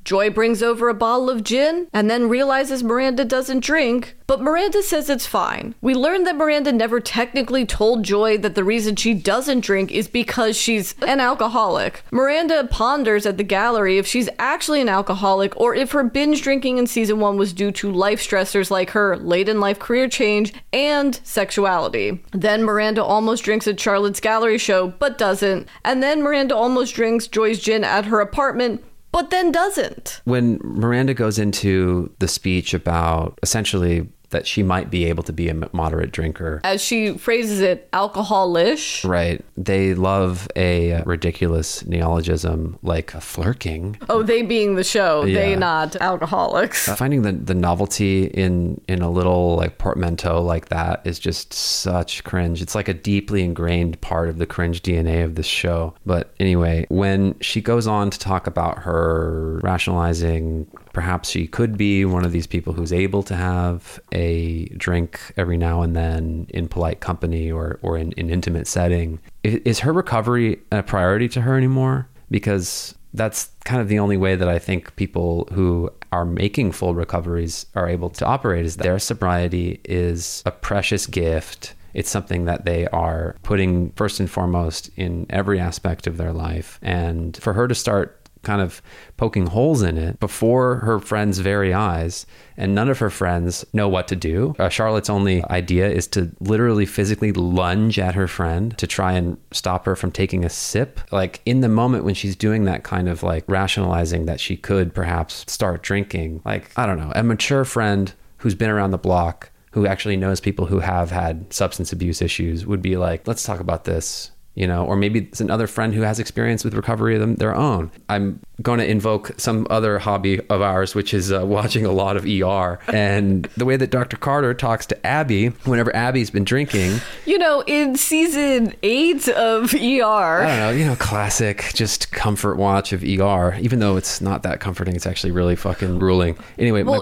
Joy brings over a bottle of gin and then realizes Miranda doesn't drink, but Miranda says it's fine. We learn that Miranda never technically told Joy that the reason she doesn't drink is because she's an alcoholic. Miranda ponders at the gallery if she's actually an alcoholic or if her binge drinking in season 1 was due to life stressors like her late in life career change and sexuality. Then Miranda almost drinks at Charlotte's gallery show, but doesn't. And then Miranda almost drinks Joy's gin at her apartment, but then doesn't. When Miranda goes into the speech about essentially that she might be able to be a moderate drinker, as she phrases it, alcoholish. Right. They love a ridiculous neologism like a flirking. Oh, they being the show, Yeah. they not alcoholics. Finding the novelty in a little like portmanteau like that is just such cringe. It's like a deeply ingrained part of the cringe DNA of this show. But anyway, when she goes on to talk about her rationalizing, perhaps she could be one of these people who's able to have a drink every now and then in polite company or in an intimate setting. Is her recovery a priority to her anymore? Because that's kind of the only way that I think people who are making full recoveries are able to operate, is that their sobriety is a precious gift. It's something that they are putting first and foremost in every aspect of their life. And for her to start kind of poking holes in it before her friends' very eyes, and none of her friends know what to do. Charlotte's only idea is to literally physically lunge at her friend to try and stop her from taking a sip. Like in the moment when she's doing that kind of like rationalizing that she could perhaps start drinking, like, I don't know, a mature friend who's been around the block, who actually knows people who have had substance abuse issues, would be like, let's talk about this. You know, or maybe it's another friend who has experience with recovery of their own. I'm going to invoke some other hobby of ours, which is watching a lot of ER. And the way that Dr. Carter talks to Abby whenever Abby's been drinking. You know, in season 8 of ER. I don't know, classic just comfort watch of ER. Even though it's not that comforting, it's actually really fucking grueling. Anyway. Well,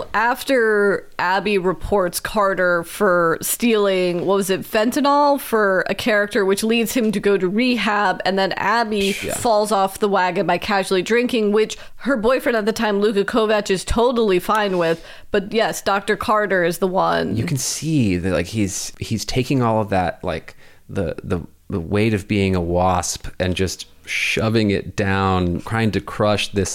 after Abby reports Carter for stealing, what was it, fentanyl for a character, which leads him to go to rehab, and then Abby falls off the wagon by casually drinking, which her boyfriend at the time, Luka Kovac, is totally fine with. But yes, Dr. Carter is the one. You can see that like he's taking all of that, like the weight of being a wasp, and just shoving it down, trying to crush this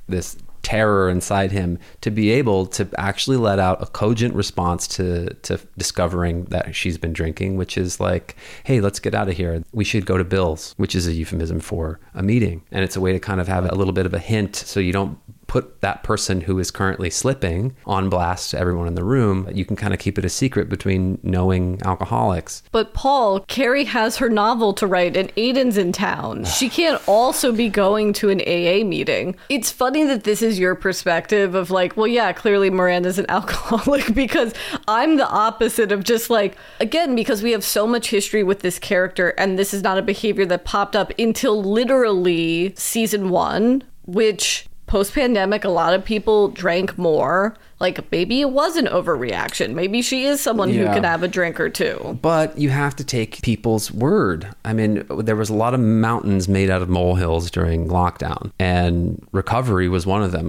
terror inside him to be able to actually let out a cogent response to discovering that she's been drinking, which is like, hey, let's get out of here. We should go to Bill's, which is a euphemism for a meeting. And it's a way to kind of have a little bit of a hint so you don't put that person who is currently slipping on blast to everyone in the room. You can kind of keep it a secret between knowing alcoholics. But Paul, Carrie has her novel to write and Aiden's in town. She can't also be going to an AA meeting. It's funny that this is your perspective of like, well, yeah, clearly Miranda's an alcoholic, because I'm the opposite of just like, again, because we have so much history with this character, and this is not a behavior that popped up until literally season 1, which post-pandemic, a lot of people drank more. Like, maybe it was an overreaction. Maybe she is someone who can have a drink or two. But you have to take people's word. I mean, there was a lot of mountains made out of molehills during lockdown, and recovery was one of them.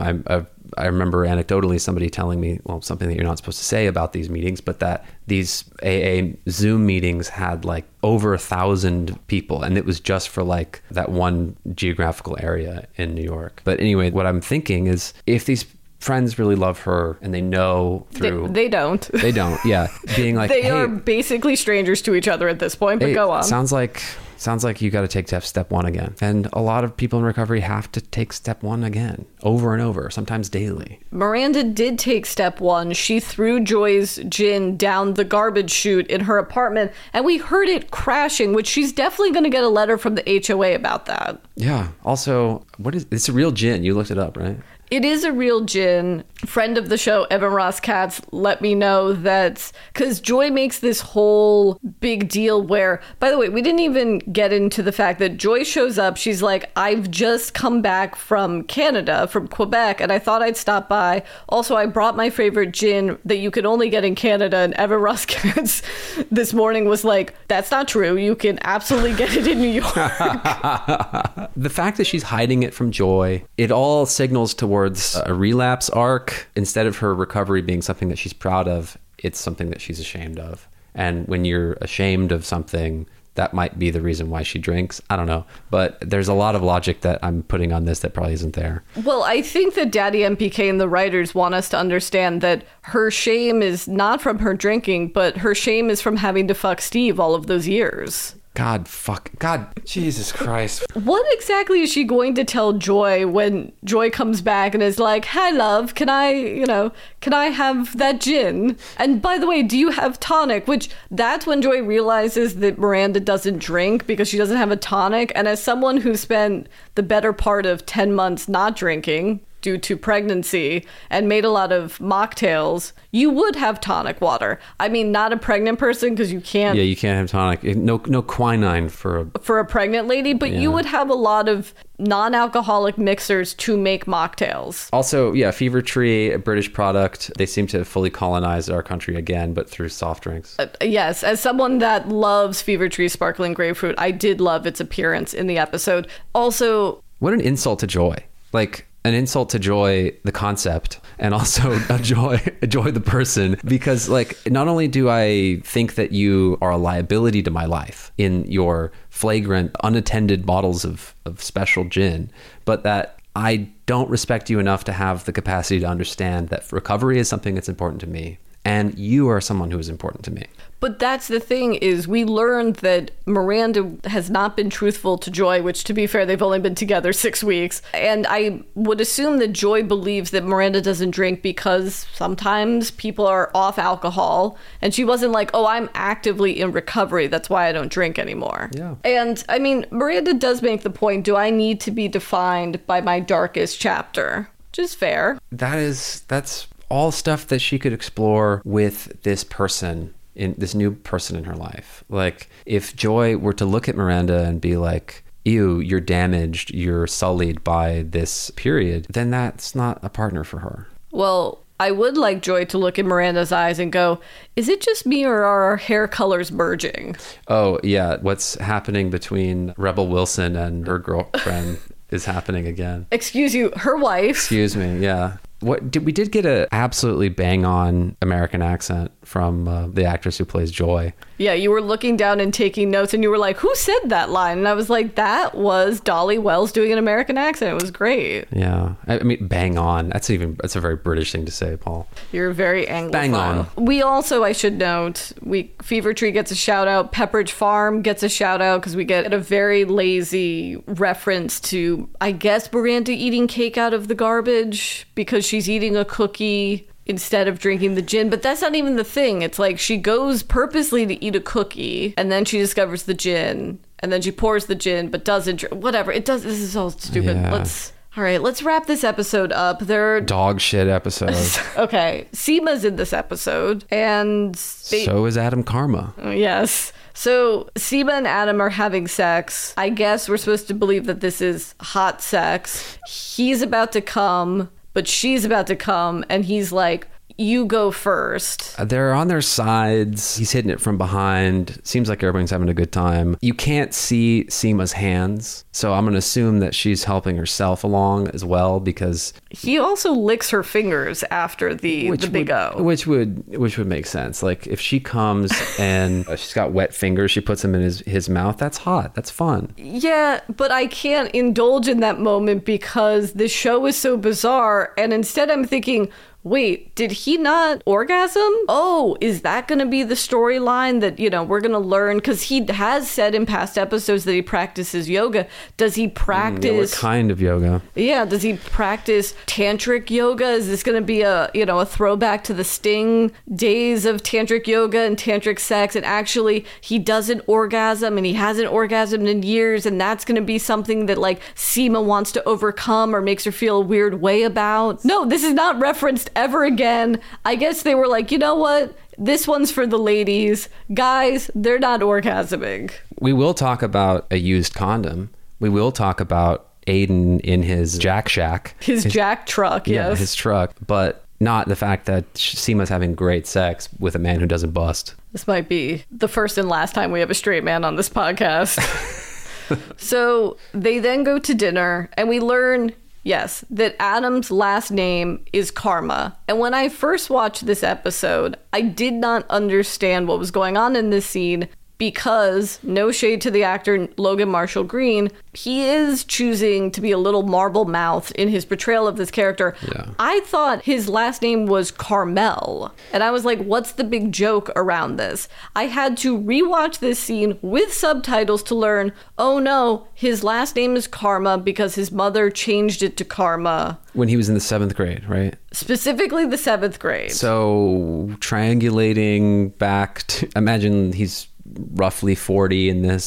I remember anecdotally somebody telling me, well, something that you're not supposed to say about these meetings, but that these AA Zoom meetings had like over 1,000 people, and it was just for like that one geographical area in New York. But anyway, what I'm thinking is, if these friends really love her and they know through... They don't. They don't, yeah. Being like, they are basically strangers to each other at this point, but go on. Sounds like you got to take step 1 again. And a lot of people in recovery have to take step 1 again, over and over, sometimes daily. Miranda did take step 1. She threw Joy's gin down the garbage chute in her apartment, and we heard it crashing, which she's definitely going to get a letter from the HOA about that. Yeah. Also, it's a real gin. You looked it up, right? It is a real gin. Friend of the show, Evan Ross Katz, let me know that, because Joy makes this whole big deal where, by the way, we didn't even get into the fact that Joy shows up. She's like, I've just come back from Canada, from Quebec, and I thought I'd stop by. Also, I brought my favorite gin that you can only get in Canada. And Evan Ross Katz this morning was like, that's not true. You can absolutely get it in New York. The fact that she's hiding it from Joy, it all signals towards towards a relapse arc. Instead of her recovery being something that she's proud of, it's something that she's ashamed of. And when you're ashamed of something, that might be the reason why she drinks. I don't know. But there's a lot of logic that I'm putting on this that probably isn't there. Well, I think that Daddy MPK and the writers want us to understand that her shame is not from her drinking, but her shame is from having to fuck Steve all of those years. God, Jesus Christ. What exactly is she going to tell Joy when Joy comes back and is like, "Hi, love, can I have that gin? And by the way, do you have tonic?" Which, that's when Joy realizes that Miranda doesn't drink because she doesn't have a tonic. And as someone who spent the better part of 10 months not drinking due to pregnancy and made a lot of mocktails, you would have tonic water. I mean, not a pregnant person because you can't. Yeah, you can't have tonic. No quinine for a pregnant lady, but you would have a lot of non-alcoholic mixers to make mocktails. Also, yeah, Fever Tree, a British product. They seem to have fully colonized our country again, but through soft drinks. Yes, as someone that loves Fever Tree sparkling grapefruit, I did love its appearance in the episode. Also, what an insult to Joy. Like, an insult to Joy, the concept, and also a Joy the person, because like, not only do I think that you are a liability to my life in your flagrant, unattended bottles of special gin, but that I don't respect you enough to have the capacity to understand that recovery is something that's important to me. And you are someone who is important to me. But that's the thing, is we learned that Miranda has not been truthful to Joy, which, to be fair, they've only been together 6 weeks. And I would assume that Joy believes that Miranda doesn't drink because sometimes people are off alcohol. And she wasn't like, "Oh, I'm actively in recovery, that's why I don't drink anymore." Yeah. And I mean, Miranda does make the point, do I need to be defined by my darkest chapter? Which is fair. That's all stuff that she could explore with this person, in this new person in her life. Like, if Joy were to look at Miranda and be like, "Ew, you're damaged, you're sullied by this period," then that's not a partner for her. Well, I would like Joy to look in Miranda's eyes and go, "Is it just me, or are our hair colors merging?" Oh yeah, what's happening between Rebel Wilson and her girlfriend is happening again. Excuse you, her wife. Excuse me, yeah. We did get a absolutely bang on American accent from the actress who plays Joy. Yeah, you were looking down and taking notes, and you were like, "Who said that line?" And I was like, that was Dolly Wells doing an American accent. It was great. Yeah, I mean, bang on. That's a very British thing to say, Paul. You're very Anglophile. Bang on. We also, I should note, Fever Tree gets a shout out. Pepperidge Farm gets a shout out because we get a very lazy reference to, I guess, Miranda eating cake out of the garbage because she's eating a cookie instead of drinking the gin. But that's not even the thing. It's like she goes purposely to eat a cookie and then she discovers the gin and then she pours the gin but doesn't drink. Whatever. This is all stupid. Yeah. All right, let's wrap this episode up. Dog shit episode. Okay, Seema's in this episode, and so is Adam Karma. Yes. So Seema and Adam are having sex. I guess we're supposed to believe that this is hot sex. He's about to come, but she's about to come, and he's like, "You go first." They're on their sides. He's hitting it from behind. Seems like everyone's having a good time. You can't see Seema's hands, so I'm going to assume that she's helping herself along as well, because he also licks her fingers after the big O. Which would make sense. Like, if she comes and she's got wet fingers, she puts them in his mouth. That's hot. That's fun. Yeah, but I can't indulge in that moment because the show is so bizarre, and instead I'm thinking, wait, did he not orgasm? Oh, is that going to be the storyline that, we're going to learn? Because he has said in past episodes that he practices yoga. Does he practice... Yeah, what kind of yoga? Yeah, does he practice tantric yoga? Is this going to be a throwback to the Sting days of tantric yoga and tantric sex? And actually, he doesn't orgasm and he hasn't orgasmed in years. And that's going to be something that, like, Seema wants to overcome or makes her feel a weird way about. No, this is not referenced ever again. I guess they were like, you know what? This one's for the ladies. Guys, they're not orgasming. We will talk about a used condom. We will talk about Aiden in his Jack Shack. His Jack truck, yes. Yeah, his truck. But not the fact that Seema's having great sex with a man who doesn't bust. This might be the first and last time we have a straight man on this podcast. So they then go to dinner, and we learn Yes, that Adam's last name is Karma. And when I first watched this episode, I did not understand what was going on in this scene because, no shade to the actor Logan Marshall Green, he is choosing to be a little marble-mouthed in his portrayal of this character. Yeah. I thought his last name was Carmel. And I was like, what's the big joke around this? I had to rewatch this scene with subtitles to learn, oh no, his last name is Karma because his mother changed it to Karma. When he was in the 7th grade, right? Specifically the 7th grade. So triangulating back to, imagine he's roughly 40 in this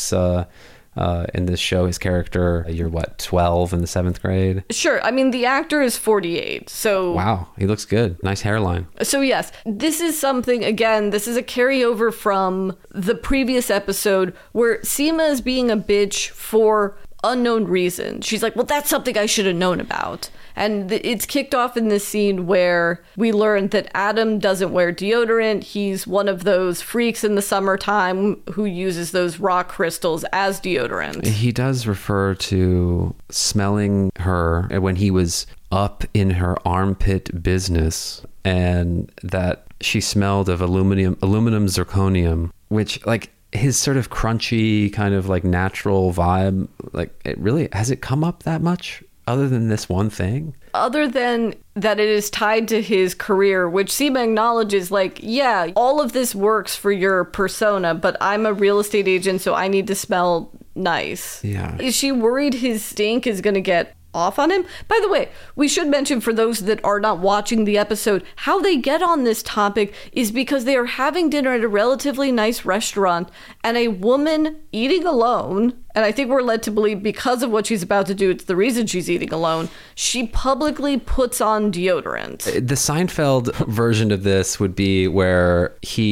show. His character, you're what, 12 in the 7th grade? Sure. I mean, the actor is 48, so... Wow, he looks good. Nice hairline. So yes, this is something, again, this is a carryover from the previous episode where Seema is being a bitch for unknown reasons. She's like, well, that's something I should have known about. And it's kicked off in this scene where we learn that Adam doesn't wear deodorant. He's one of those freaks in the summertime who uses those rock crystals as deodorant. He does refer to smelling her when he was up in her armpit business, and that she smelled of aluminum zirconium, which, like, his sort of crunchy kind of like natural vibe, like, it really, has it come up that much other than this one thing? Other than that it is tied to his career, which Seema acknowledges, like, yeah, all of this works for your persona, but I'm a real estate agent, so I need to smell nice. Yeah. Is she worried his stink is going to get off on him? By the way, we should mention for those that are not watching the episode, how they get on this topic is because they are having dinner at a relatively nice restaurant, and a woman eating alone, and I think we're led to believe because of what she's about to do, it's the reason she's eating alone, she publicly puts on deodorant. The Seinfeld version of this would be where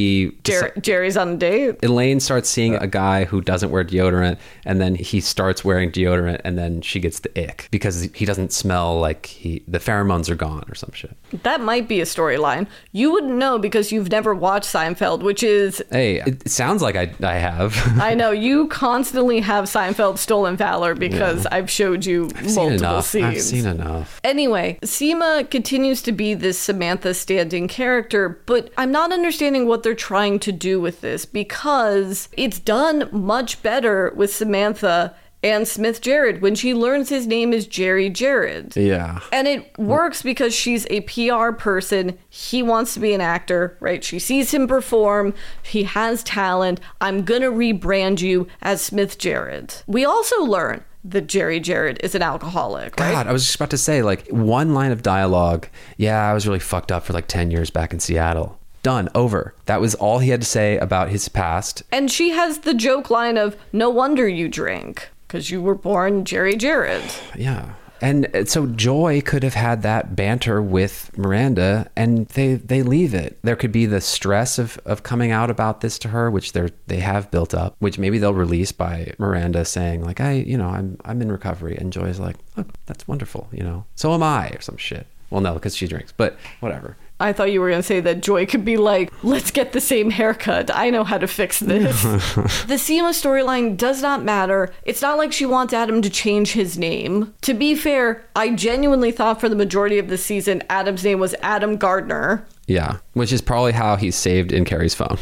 Jerry's on a date. Elaine starts seeing a guy who doesn't wear deodorant, and then he starts wearing deodorant, and then she gets the ick because he doesn't smell like the pheromones are gone or some shit. That might be a storyline. You wouldn't know because you've never watched Seinfeld, which is... Hey, it sounds like I have. I know, you constantly have Seinfeld Stolen Valor because I've showed you multiple scenes. I've seen enough. Anyway, Seema continues to be this Samantha standing character, but I'm not understanding what they're trying to do with this because it's done much better with Samantha and Smith Jerrod when she learns his name is Jerry Jerrod. Yeah. And it works because she's a PR person. He wants to be an actor, right? She sees him perform. He has talent. I'm going to rebrand you as Smith Jerrod. We also learn that Jerry Jerrod is an alcoholic, right? God, I was just about to say, like, one line of dialogue. Yeah, I was really fucked up for like 10 years back in Seattle. Done. Over. That was all he had to say about his past. And she has the joke line of, no wonder you drink, because you were born Jerry Jerrod. Yeah. And so Joy could have had that banter with Miranda, and they leave it. There could be the stress of coming out about this to her, which they have built up, which maybe they'll release by Miranda saying, like, I'm in recovery. And Joy's like, oh, that's wonderful, so am I, or some shit. Well, no, because she drinks, but whatever. I thought you were going to say that Joy could be like, let's get the same haircut. I know how to fix this. The Seema storyline does not matter. It's not like she wants Adam to change his name. To be fair, I genuinely thought for the majority of the season, Adam's name was Adam Gardner. Yeah, which is probably how he's saved in Carrie's phone.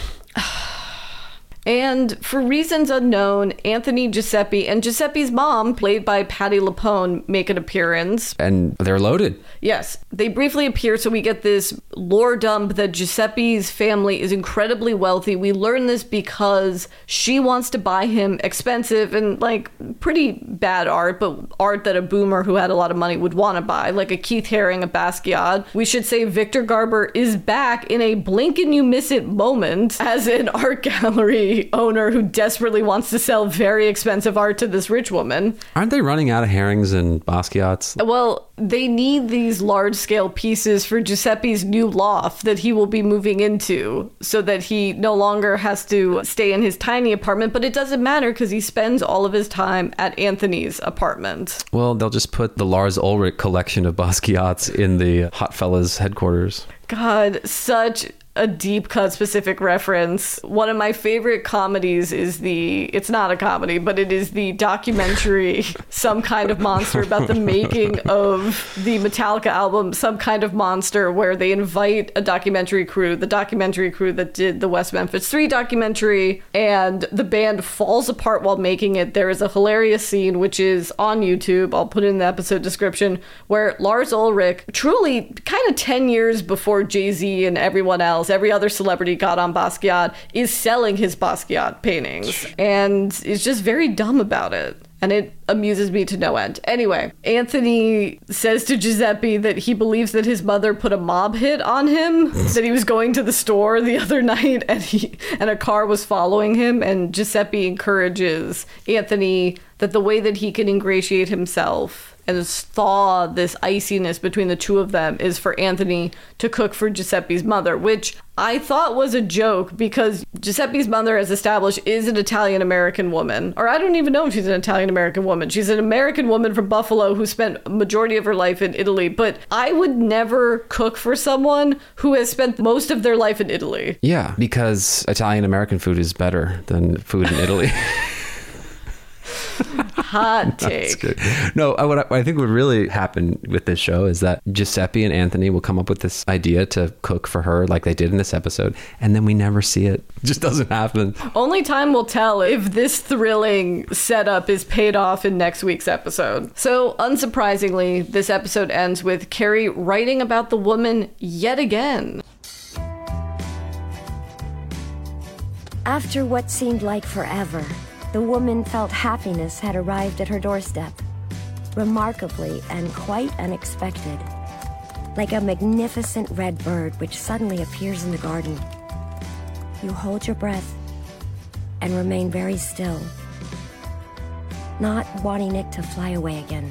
And for reasons unknown, Anthony Giuseppe and Giuseppe's mom, played by Patti LuPone, make an appearance. And they're loaded. Yes. They briefly appear, so we get this lore dump that Giuseppe's family is incredibly wealthy. We learn this because she wants to buy him expensive and, like, pretty bad art, but art that a boomer who had a lot of money would want to buy, like a Keith Haring, a Basquiat. We should say Victor Garber is back in a blink and you miss it moment as an art gallery owner who desperately wants to sell very expensive art to this rich woman. Aren't they running out of Harings and Basquiats? Well, they need these large-scale pieces for Giuseppe's new loft that he will be moving into so that he no longer has to stay in his tiny apartment, but it doesn't matter because he spends all of his time at Anthony's apartment. Well, they'll just put the Lars Ulrich collection of Basquiats in the Hot Fellas headquarters. God, such a deep cut specific reference. One of my favorite comedies is it's not a comedy, but it is the documentary Some Kind of Monster about the making of the Metallica album Some Kind of Monster, where they invite a documentary crew, the documentary crew that did the West Memphis 3 documentary, and the band falls apart while making it. There is a hilarious scene, which is on YouTube, I'll put it in the episode description, where Lars Ulrich, truly kind of 10 years before Jay-Z and everyone else, every other celebrity got on Basquiat, is selling his Basquiat paintings and is just very dumb about it. And it amuses me to no end. Anyway, Anthony says to Giuseppe that he believes that his mother put a mob hit on him, that he was going to the store the other night and a car was following him. And Giuseppe encourages Anthony that the way that he can ingratiate himself and thaw this iciness between the two of them is for Anthony to cook for Giuseppe's mother, which I thought was a joke because Giuseppe's mother, as established, is an Italian-American woman. Or I don't even know if she's an Italian-American woman. She's an American woman from Buffalo who spent a majority of her life in Italy. But I would never cook for someone who has spent most of their life in Italy. Yeah, because Italian-American food is better than food in Italy. Hot take. Good. No, what I think would really happen with this show is that Giuseppe and Anthony will come up with this idea to cook for her like they did in this episode, and then we never see it. It just doesn't happen. Only time will tell if this thrilling setup is paid off in next week's episode. So, unsurprisingly, this episode ends with Carrie writing about the woman yet again. After what seemed like forever, the woman felt happiness had arrived at her doorstep, remarkably and quite unexpected, like a magnificent red bird which suddenly appears in the garden. You hold your breath and remain very still, not wanting it to fly away again.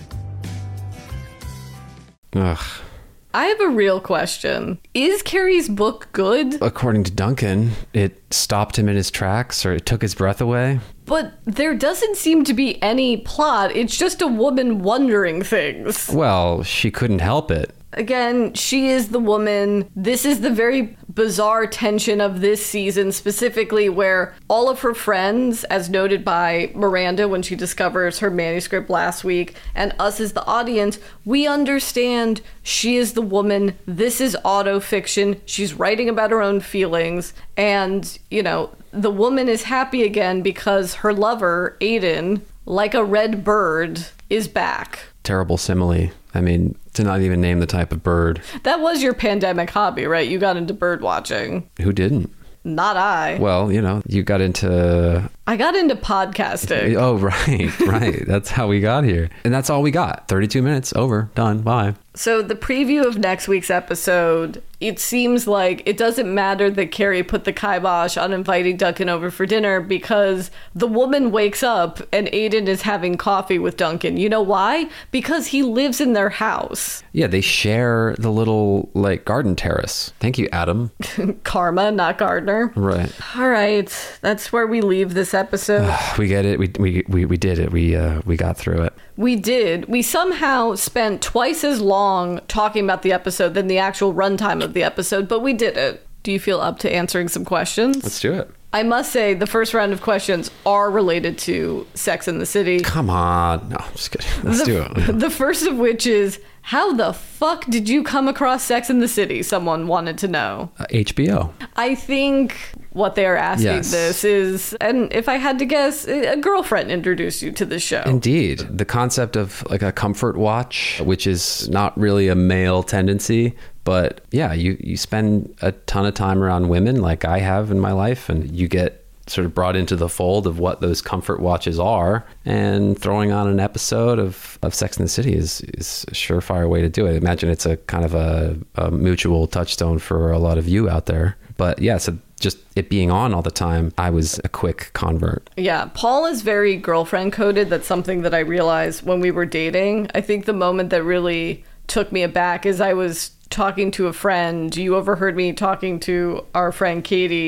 Ugh. I have a real question. Is Carrie's book good? According to Duncan, it stopped him in his tracks, or it took his breath away. But there doesn't seem to be any plot. It's just a woman wondering things. Well, she couldn't help it. Again, she is the woman. This is the very bizarre tension of this season, specifically where all of her friends, as noted by Miranda when she discovers her manuscript last week, and us as the audience, we understand she is the woman. This is autofiction. She's writing about her own feelings. And, you know, the woman is happy again because her lover, Aiden, like a red bird, is back. Terrible simile. I mean, to not even name the type of bird. That was your pandemic hobby, right? You got into bird watching. Who didn't? Not I. Well, you know, you got into... I got into podcasting. Oh, right. That's how we got here. And that's all we got. 32 minutes, over, done, bye. So the preview of next week's episode, it seems like it doesn't matter that Carrie put the kibosh on inviting Duncan over for dinner because the woman wakes up and Aiden is having coffee with Duncan. You know why? Because he lives in their house. Yeah, they share the little, like, garden terrace. Thank you, Adam. Karma, not Gardner. Right. All right. That's where we leave this episode. We get it. We did it. We got through it. We did. We somehow spent twice as long talking about the episode than the actual runtime of the episode, but we did it. Do you feel up to answering some questions? Let's do it. I must say, the first round of questions are related to Sex and the City. Come on. No, I'm just kidding. Let's do it. The first of which is, how the fuck did you come across Sex and the City? Someone wanted to know. HBO. I think what they are asking this is, and if I had to guess, a girlfriend introduced you to the show. Indeed. The concept of like a comfort watch, which is not really a male tendency, but yeah, you spend a ton of time around women like I have in my life, and you get sort of brought into the fold of what those comfort watches are, and throwing on an episode of Sex and the City is a surefire way to do it. I imagine it's a kind of a mutual touchstone for a lot of you out there. But yeah, so just it being on all the time, I was a quick convert. Yeah, Paul is very girlfriend coded. That's something that I realized when we were dating. I think the moment that really took me aback is I was talking to a friend. You overheard me talking to our friend Katie,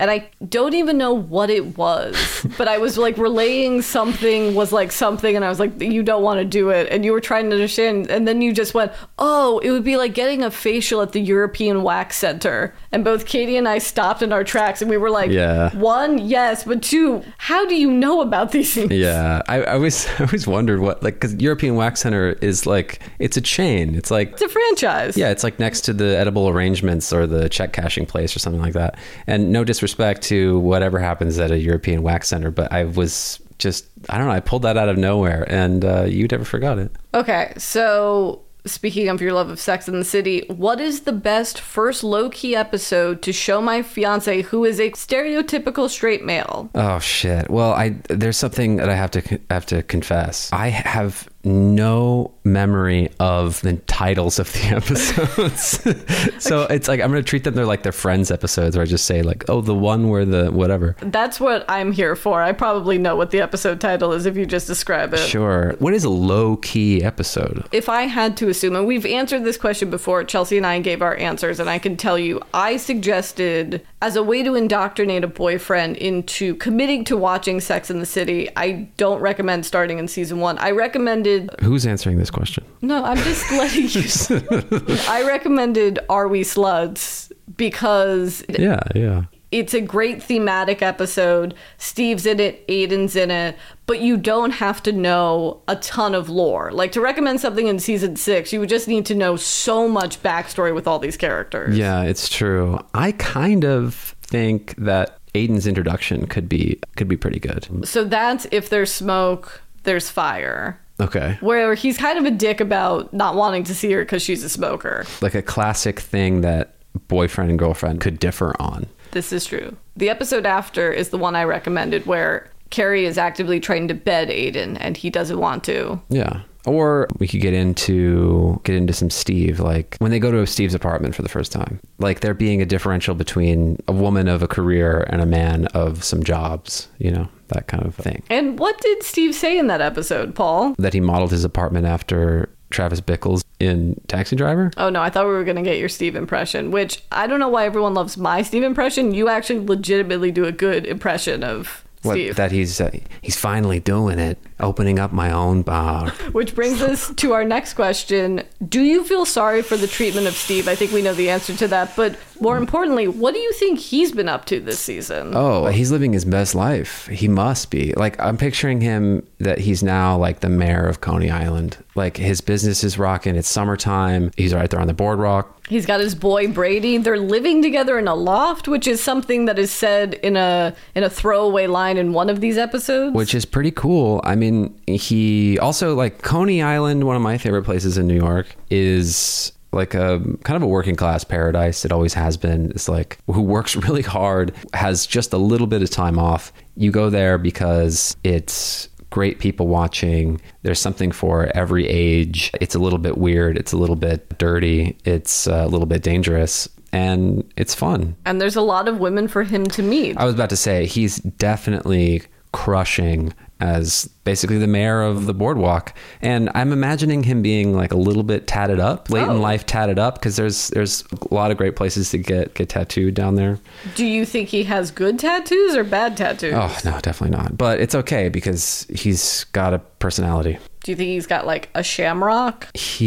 and I don't even know what it was, but I was like relaying something was like something, and I was like, you don't want to do it, and you were trying to understand, and then you just went, oh, it would be like getting a facial at the European Wax Center, and both Katie and I stopped in our tracks, and we were like, one, yes, but two, how do you know about these things? Yeah, I always wondered what, like, because European Wax Center is like, it's a chain. It's like, it's a franchise. Yeah, it's like next to the Edible Arrangements or the check cashing place or something like that. And no disrespect to whatever happens at a European Wax Center, but I was just, I don't know, I pulled that out of nowhere, and you never forgot it. Okay, so speaking of your love of Sex and the City, what is the best first low-key episode to show my fiance, who is a stereotypical straight male? Oh shit. Well, there's something that I have to confess. I have no memory of the titles of the episodes. So it's like, I'm going to treat them, they're like their Friends episodes, where I just say like, oh, the one where the whatever. That's what I'm here for. I probably know what the episode title is if you just describe it. Sure. What is a low-key episode? If I had to assume, and we've answered this question before, Chelsea and I gave our answers, and I can tell you, I suggested as a way to indoctrinate a boyfriend into committing to watching Sex and the City, I don't recommend starting in season 1. I recommended... Who's answering this question? No, I'm just letting you... I recommended Are We Sluts? Because... Yeah. It's a great thematic episode. Steve's in it, Aiden's in it, but you don't have to know a ton of lore. Like, to recommend something in season 6, you would just need to know so much backstory with all these characters. Yeah, it's true. I kind of think that Aiden's introduction could be pretty good. So that's if there's smoke, there's fire. Okay. Where he's kind of a dick about not wanting to see her because she's a smoker. Like a classic thing that boyfriend and girlfriend could differ on. This is true. The episode after is the one I recommended, where Carrie is actively trying to bed Aiden and he doesn't want to. Yeah. Or we could get into some Steve, like when they go to Steve's apartment for the first time, like there being a differential between a woman of a career and a man of some jobs, you know, that kind of thing. And what did Steve say in that episode, Paul? That he modeled his apartment after Travis Bickles in Taxi Driver? Oh no, I thought we were going to get your Steve impression, which I don't know why everyone loves my Steve impression. You actually legitimately do a good impression of Steve. That he's finally doing it, opening up my own bar. Which brings us to our next question. Do you feel sorry for the treatment of Steve? I think we know the answer to that, but more importantly, what do you think he's been up to this season? Oh, he's living his best life. He must be. Like, I'm picturing him that he's now like the mayor of Coney Island. Like, his business is rocking. It's summertime. He's right there on the boardwalk. He's got his boy Brady. They're living together in a loft, which is something that is said in a throwaway line in one of these episodes. Which is pretty cool. I mean, he also, like, Coney Island, one of my favorite places in New York, is like a kind of a working class paradise. It always has been. It's like, who works really hard, has just a little bit of time off. You go there because it's great people watching. There's something for every age. It's a little bit weird. It's a little bit dirty. It's a little bit dangerous. And it's fun. And there's a lot of women for him to meet. I was about to say, he's definitely crushing as basically the mayor of the boardwalk. And I'm imagining him being like a little bit tatted up, late in life tatted up, because there's a lot of great places to get tattooed down there. Do you think he has good tattoos or bad tattoos? Oh, no, definitely not. But it's okay because he's got a personality. Do you think he's got like a shamrock?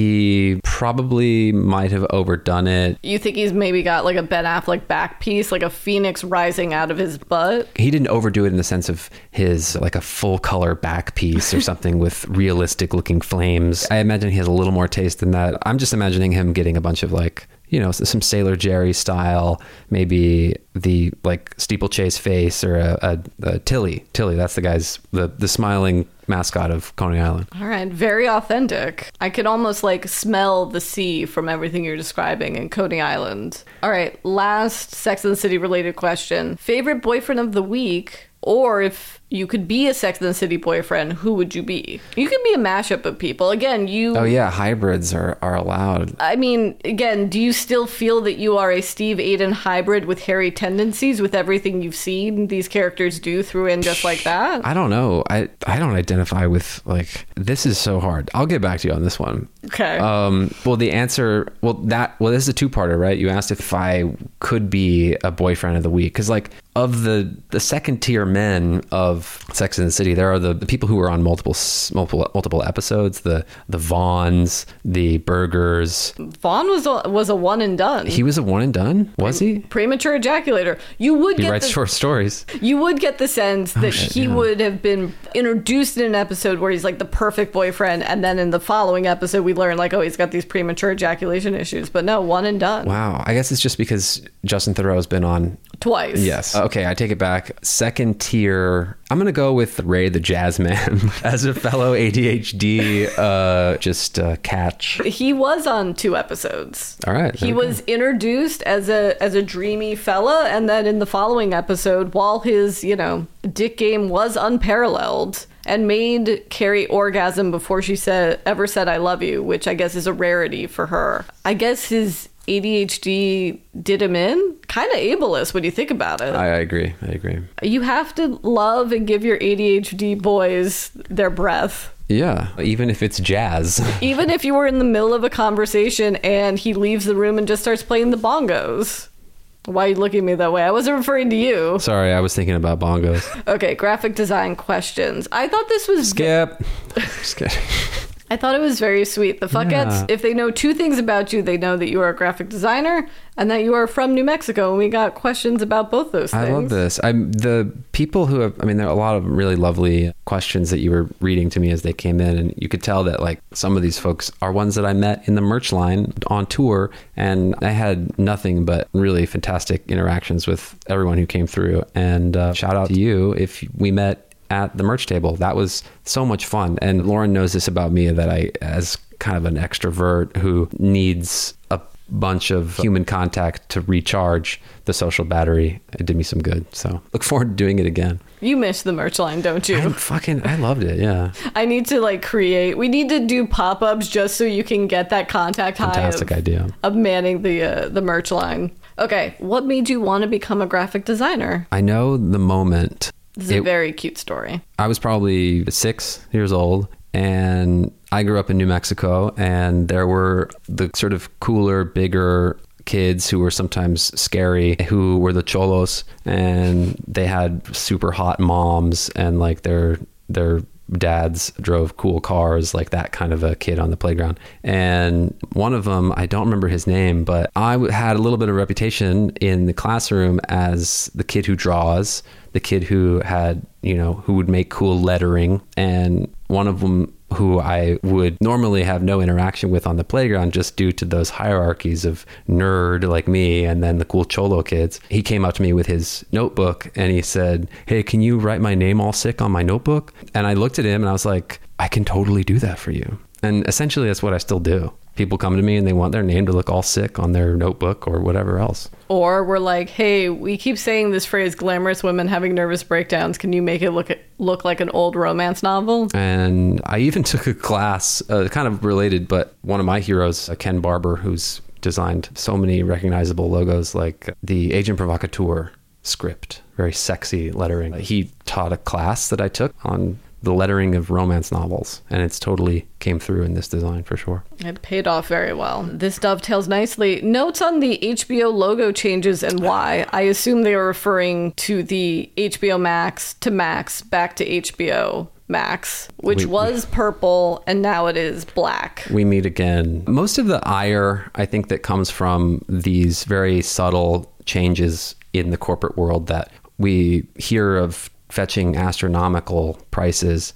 He probably might have overdone it. You think he's maybe got like a Ben Affleck back piece, like a phoenix rising out of his butt? He didn't overdo it in the sense of his like a full color back piece or something with realistic looking flames. I imagine he has a little more taste than that. I'm just imagining him getting a bunch of like, you know, some Sailor Jerry style, maybe the like steeplechase face or a Tilly. That's the guy's, the smiling mascot of Coney Island. All right. Very authentic. I could almost like smell the sea from everything you're describing in Coney Island. All right. Last Sex and the City related question. Favorite boyfriend of the week? Or if you could be a Sex and the City boyfriend, who would you be? You could be a mashup of people. Again, Oh yeah, hybrids are allowed. I mean, again, do you still feel that you are a Steve Aiden hybrid with hairy tendencies with everything you've seen these characters do through And Just Like That? I don't know. I don't identify with, like, this is so hard. I'll get back to you on this one. Okay. Well, the answer, this is a two-parter, right? You asked if I could be a boyfriend of the week. Because, like, of the second tier men of Sex and the City, there are the people who were on multiple episodes, the Vaughns, the Bergers. Vaughn was a one and done. He was a one and done? Was he? Premature ejaculator. He writes short stories. You would get the sense that he would have been introduced in an episode where he's like the perfect boyfriend, and then in the following episode we learn like, oh, he's got these premature ejaculation issues. But no, one and done. Wow. I guess it's just because Justin Theroux's been on twice. Yes. Okay, I take it back. Second tier, I'm going to go with Ray the Jazz Man as a fellow ADHD catch. He was on 2 episodes. All right. He was introduced as a dreamy fella, and then in the following episode, while his, dick game was unparalleled and made Carrie orgasm before she ever said I love you, which I guess is a rarity for her. I guess his ADHD did him in. Kind of ableist when you think about it. I agree. You have to love and give your ADHD boys their breath. Yeah, even if it's jazz. Even if you were in the middle of a conversation and he leaves the room and just starts playing the bongos. Why are you looking at me that way? I wasn't referring to you. Sorry, I was thinking about bongos. Okay, graphic design questions. I thought this was... Skip. Just kidding. I thought it was very sweet. The Fuckettes, if they know 2 things about you, they know that you are a graphic designer and that you are from New Mexico. And we got questions about both those things. I love this. The people who have, there are a lot of really lovely questions that you were reading to me as they came in. And you could tell that like some of these folks are ones that I met in the merch line on tour. And I had nothing but really fantastic interactions with everyone who came through. And shout out to you if we met at the merch table. That was so much fun. And Lauren knows this about me, that I, as kind of an extrovert who needs a bunch of human contact to recharge the social battery, it did me some good. So look forward to doing it again. You miss the merch line, don't you? I loved it. Yeah. I need to we need to do pop-ups just so you can get that contact high. Fantastic idea. Of manning the merch line. Okay. What made you want to become a graphic designer? I know the moment. This is a very cute story. I was probably 6 years old, and I grew up in New Mexico, and there were the sort of cooler, bigger kids who were sometimes scary, who were the cholos, and they had super hot moms, and like their dads drove cool cars, like that kind of a kid on the playground. And one of them, I don't remember his name, but I had a little bit of reputation in the classroom as the kid who draws, the kid who had, who would make cool lettering. And one of them who I would normally have no interaction with on the playground just due to those hierarchies of nerd like me and then the cool cholo kids. He came up to me with his notebook and he said, "Hey, can you write my name all sick on my notebook?" And I looked at him and I was like, I can totally do that for you. And essentially that's what I still do. People come to me and they want their name to look all sick on their notebook or whatever else. Or we're like, hey, we keep saying this phrase, glamorous women having nervous breakdowns. Can you make it look like an old romance novel? And I even took a class, kind of related, but one of my heroes, Ken Barber, who's designed so many recognizable logos, like the Agent Provocateur script, very sexy lettering. He taught a class that I took on the lettering of romance novels, and it's totally came through in this design for sure. It paid off very well. This dovetails nicely. Notes on the HBO logo changes and why. I assume they were referring to the HBO Max to Max back to HBO Max, which was purple and now it is black. We meet again. Most of the ire, I think, that comes from these very subtle changes in the corporate world that we hear of fetching astronomical prices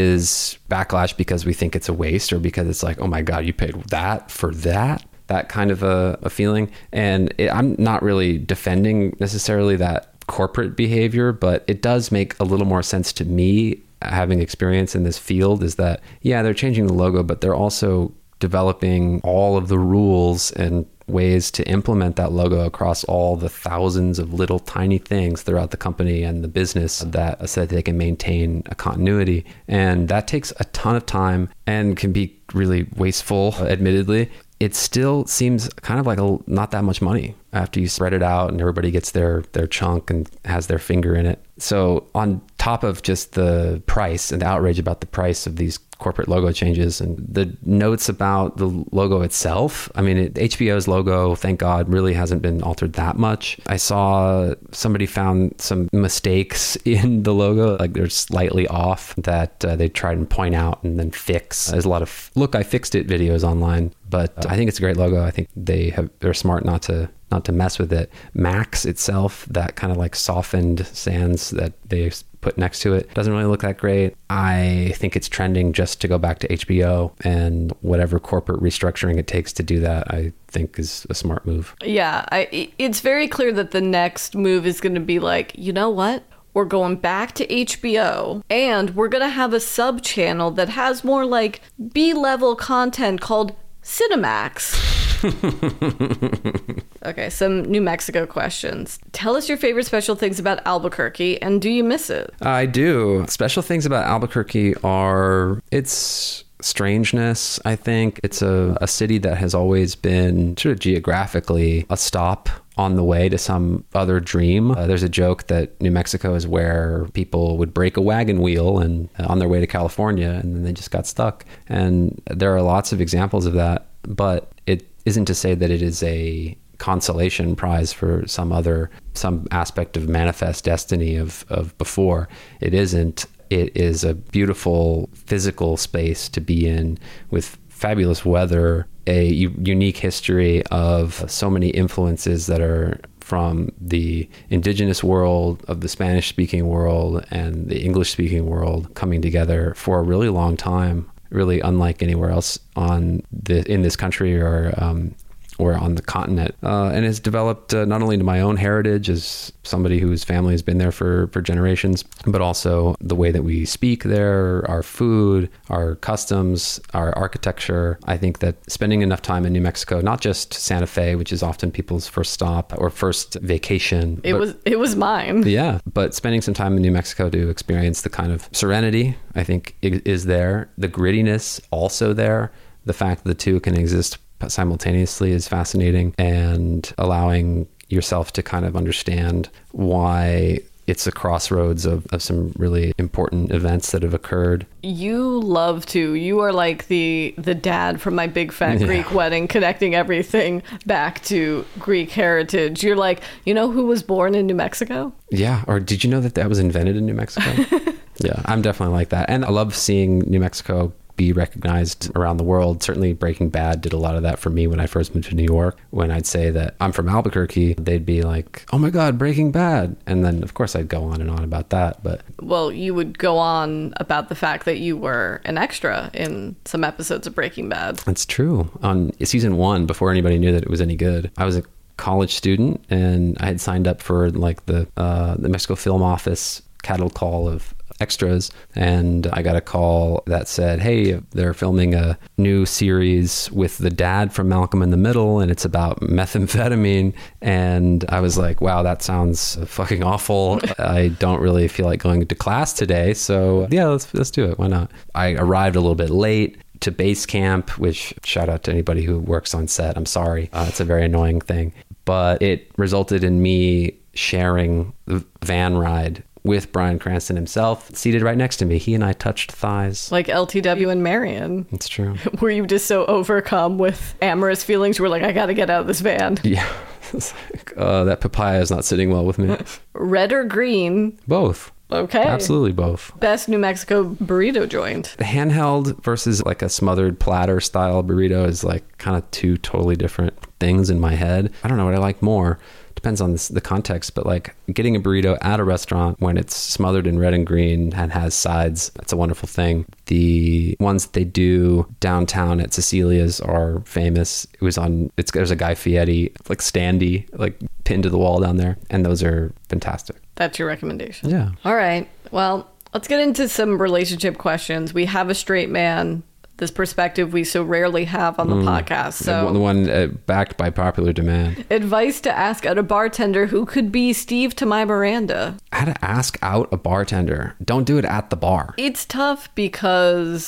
is backlash because we think it's a waste, or because it's like, oh my God, you paid that for that kind of a feeling. And I'm not really defending necessarily that corporate behavior, but it does make a little more sense to me, having experience in this field, is that, yeah, they're changing the logo, but they're also developing all of the rules and ways to implement that logo across all the thousands of little tiny things throughout the company and the business that so that they can maintain a continuity. And that takes a ton of time and can be really wasteful, admittedly. It still seems kind of like not that much money after you spread it out and everybody gets their chunk and has their finger in it. So on top of just the price and the outrage about the price of these corporate logo changes and the notes about the logo itself, I mean, HBO's logo, thank God, really hasn't been altered that much. I saw somebody found some mistakes in the logo, like they're slightly off, that they tried and point out and then fix. There's a lot of look, I fixed it videos online, but I think it's a great logo. I think they're smart not to mess with it. Max itself, that kind of like softened sans that they put next to it, doesn't really look that great. I think it's trending just to go back to HBO, and whatever corporate restructuring it takes to do that, I think is a smart move. Yeah, it's very clear that the next move is going to be like, you know what? We're going back to HBO, and we're going to have a sub channel that has more like B-level content called Cinemax. Okay, some New Mexico questions. Tell us your favorite special things about Albuquerque, and do you miss it? I do. Special things about Albuquerque are its strangeness, I think. It's a city that has always been sort of geographically a stop on the way to some other dream. There's a joke that New Mexico is where people would break a wagon wheel and on their way to California, and then they just got stuck. And there are lots of examples of that, but it isn't to say that it is a consolation prize for some aspect of manifest destiny of before. It isn't. It is a beautiful physical space to be in with fabulous weather, a unique history of so many influences that are from the indigenous world, of the Spanish-speaking world, and the English-speaking world coming together for a really long time, really unlike anywhere else in this country or on the continent, and has developed not only to my own heritage as somebody whose family has been there for generations, but also the way that we speak there, our food, our customs, our architecture. I think that spending enough time in New Mexico, not just Santa Fe, which is often people's first stop or first vacation. It was mine. Yeah, but spending some time in New Mexico to experience the kind of serenity, I think, is there. The grittiness also there. The fact that the two can exist simultaneously is fascinating, and allowing yourself to kind of understand why it's a crossroads of some really important events that have occurred. You are like the dad from My Big Fat Greek Wedding, connecting everything back to Greek heritage. You're like, you know who was born in New Mexico? Yeah. Or did you know that was invented in New Mexico? Yeah, I'm definitely like that. And I love seeing New Mexico be recognized around the world. Certainly Breaking Bad did a lot of that for me when I first moved to New York. When I'd say that I'm from Albuquerque, they'd be like, oh my God, Breaking Bad. And then of course I'd go on and on about that. But well, you would go on about the fact that you were an extra in some episodes of Breaking Bad. That's true. On season 1, before anybody knew that it was any good, I was a college student and I had signed up for like the Mexico Film Office cattle call of extras, and I got a call that said, hey, they're filming a new series with the dad from Malcolm in the Middle, and it's about methamphetamine. And I was like, wow, that sounds fucking awful. I don't really feel like going to class today, so yeah, let's do it. Why not? I arrived a little bit late to base camp, which, shout out to anybody who works on set. I'm sorry. It's a very annoying thing, but it resulted in me sharing the van ride with Bryan Cranston himself, seated right next to me. He and I touched thighs. Like LTW and Marion. It's true. Were you just so overcome with amorous feelings? You were like, I got to get out of this van. Yeah. It's like, that papaya is not sitting well with me. Red or green? Both. Okay. Absolutely both. Best New Mexico burrito joint? The handheld versus like a smothered platter style burrito is like kind of two totally different things in my head. I don't know what I like more. Depends on the context, but like getting a burrito at a restaurant when it's smothered in red and green and has sides, that's a wonderful thing. The ones that they do downtown at Cecilia's are famous. There's a Guy Fieri like standee like pinned to the wall down there, and those are fantastic. That's your recommendation. Yeah. All right. Well, let's get into some relationship questions. We have a straight man. This perspective we so rarely have on the podcast. So the one backed by popular demand. Advice to ask out a bartender who could be Steve to my Miranda. How to ask out a bartender. Don't do it at the bar. It's tough because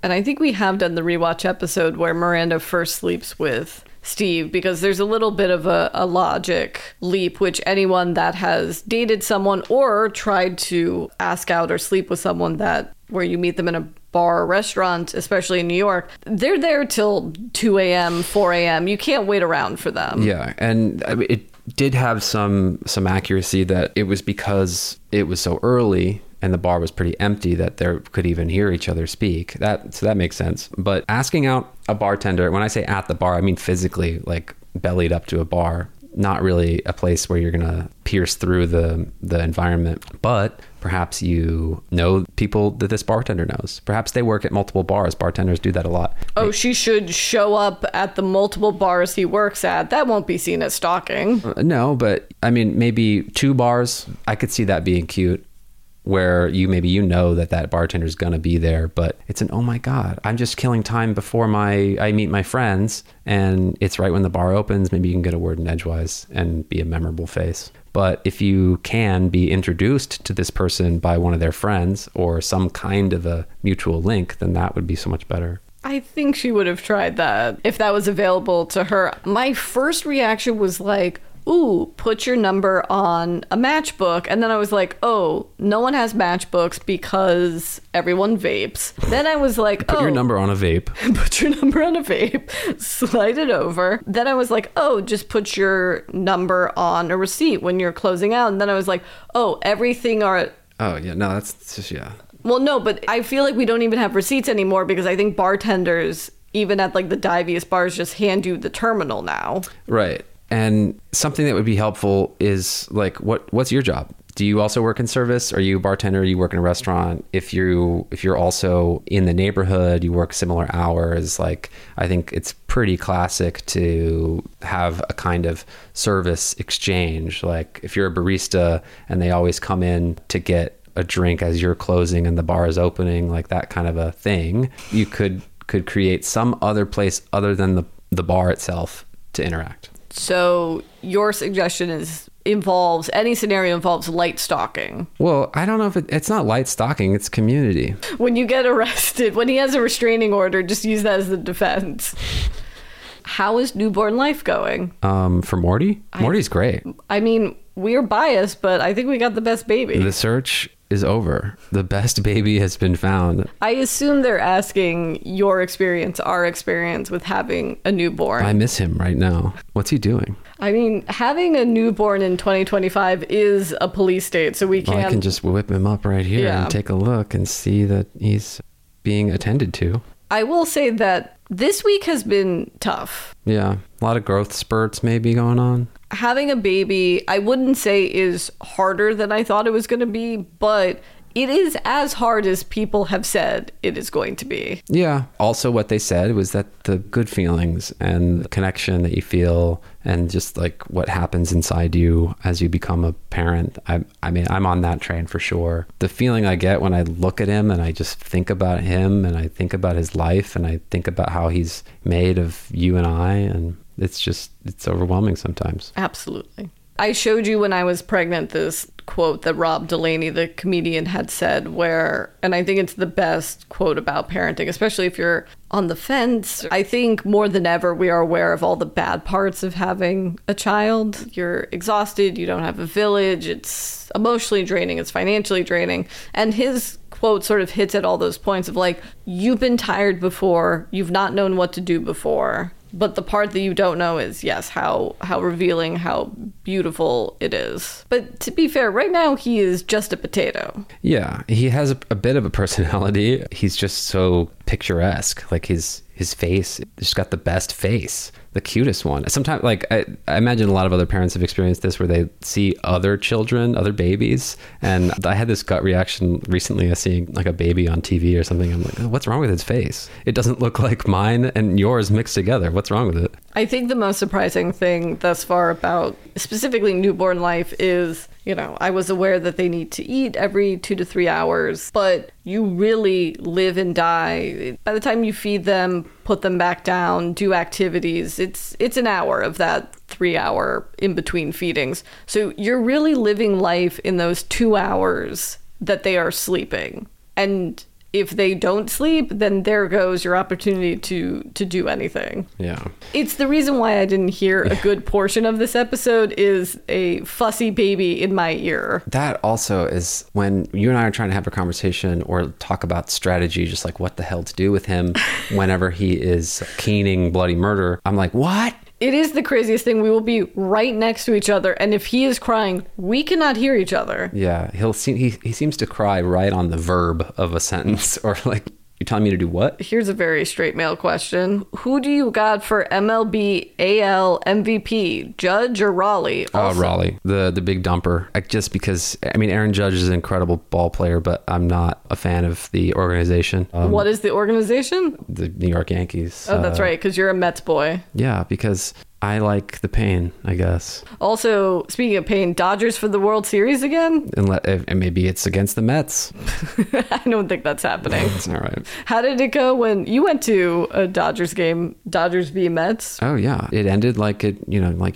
and I think we have done the rewatch episode where Miranda first sleeps with Steve, because there's a little bit of a logic leap, which anyone that has dated someone or tried to ask out or sleep with someone that where you meet them in a bar or restaurant, especially in New York, they're there till 2 a.m., 4 a.m. You can't wait around for them. Yeah, and I mean, it did have some accuracy that it was because it was so early and the bar was pretty empty that they could even hear each other speak. So that makes sense. But asking out a bartender, when I say at the bar, I mean physically, like bellied up to a bar, not really a place where you're going to pierce through the environment. But perhaps you know people that this bartender knows. Perhaps they work at multiple bars. Bartenders do that a lot. Oh, she should show up at the multiple bars he works at. That won't be seen as stalking. No, but I mean, maybe 2 bars, I could see that being cute, where you know that bartender's gonna be there, but it's an, oh my God, I'm just killing time before I meet my friends, and it's right when the bar opens. Maybe you can get a word in edgewise and be a memorable face. But if you can be introduced to this person by one of their friends or some kind of a mutual link, then that would be so much better. I think she would have tried that if that was available to her. My first reaction was like, ooh, put your number on a matchbook. And then I was like, oh, no one has matchbooks because everyone vapes. Then I was like, Put your number on a vape. Put your number on a vape. Slide it over. Then I was like, oh, just put your number on a receipt when you're closing out. And then I was like, oh, everything are... Oh, yeah. No, that's just, yeah. Well, no, but I feel like we don't even have receipts anymore because I think bartenders, even at like the diviest bars, just hand you the terminal now. Right. And something that would be helpful is like, what's your job? Do you also work in service? Are you a bartender? You work in a restaurant? If you're also in the neighborhood, you work similar hours. Like, I think it's pretty classic to have a kind of service exchange. Like if you're a barista and they always come in to get a drink as you're closing and the bar is opening, like that kind of a thing, you could create some other place other than the bar itself to interact. So your suggestion involves any scenario involves light stalking. Well, I don't know if it's not light stalking, it's community. When you get arrested, when he has a restraining order, just use that as the defense. How is newborn life going? For Morty? Morty's great. I mean, we're biased, but I think we got the best baby. The search is over. The best baby has been found. I assume they're asking your experience, our experience with having a newborn. I miss him right now. What's he doing? I mean, having a newborn in 2025 is a police state, so we can't... Well, I can just whip him up right here and take a look and see that he's being attended to. I will say that this week has been tough. Yeah, a lot of growth spurts maybe going on. Having a baby, I wouldn't say is harder than I thought it was going to be, but it is as hard as people have said it is going to be. Yeah. Also, what they said was that the good feelings and the connection that you feel and just like what happens inside you as you become a parent. I mean, I'm on that train for sure. The feeling I get when I look at him and I just think about him and I think about his life and I think about how he's made of you and I, and it's overwhelming sometimes. Absolutely. I showed you when I was pregnant this quote that Rob Delaney, the comedian, had said and I think it's the best quote about parenting, especially if you're on the fence. I think more than ever, we are aware of all the bad parts of having a child. You're exhausted. You don't have a village. It's emotionally draining. It's financially draining. And his quote sort of hits at all those points of like, you've been tired before. You've not known what to do before. But the part that you don't know is, yes, how revealing, how beautiful it is. But to be fair, right now he is just a potato. Yeah, he has a bit of a personality. He's just so picturesque. Like his face, just got the best face, the cutest one. Sometimes, like I imagine a lot of other parents have experienced this where they see other children, other babies. And I had this gut reaction recently of seeing like a baby on TV or something. I'm like, what's wrong with his face? It doesn't look like mine and yours mixed together. What's wrong with it? I think the most surprising thing thus far about specifically newborn life is, I was aware that they need to eat every 2 to 3 hours, but you really live and die. By the time you feed them, put them back down, do activities, it's an hour of that 3 hour in between feedings. So you're really living life in those 2 hours that they are sleeping. And if they don't sleep, then there goes your opportunity to do anything. Yeah. It's the reason why I didn't hear a good portion of this episode is a fussy baby in my ear. That also is when you and I are trying to have a conversation or talk about strategy, just like what the hell to do with him whenever he is keening bloody murder. I'm like, what? It is the craziest thing. We will be right next to each other, and if he is crying, we cannot hear each other. Yeah, he seems to cry right on the verb of a sentence, or like, you're telling me to do what? Here's a very straight male question. Who do you got for MLB AL MVP, Judge or Raleigh? Oh, Raleigh, the big dumper. Just because, I mean, Aaron Judge is an incredible ball player, but I'm not a fan of the organization. What is the organization? The New York Yankees. Oh, that's right, because you're a Mets boy. Yeah, because I like the pain, I guess. Also, speaking of pain, Dodgers for the World Series again? And maybe it's against the Mets. I don't think that's happening. It's all right. How did it go when you went to a Dodgers game, Dodgers v Mets? Oh, yeah. It ended like it, like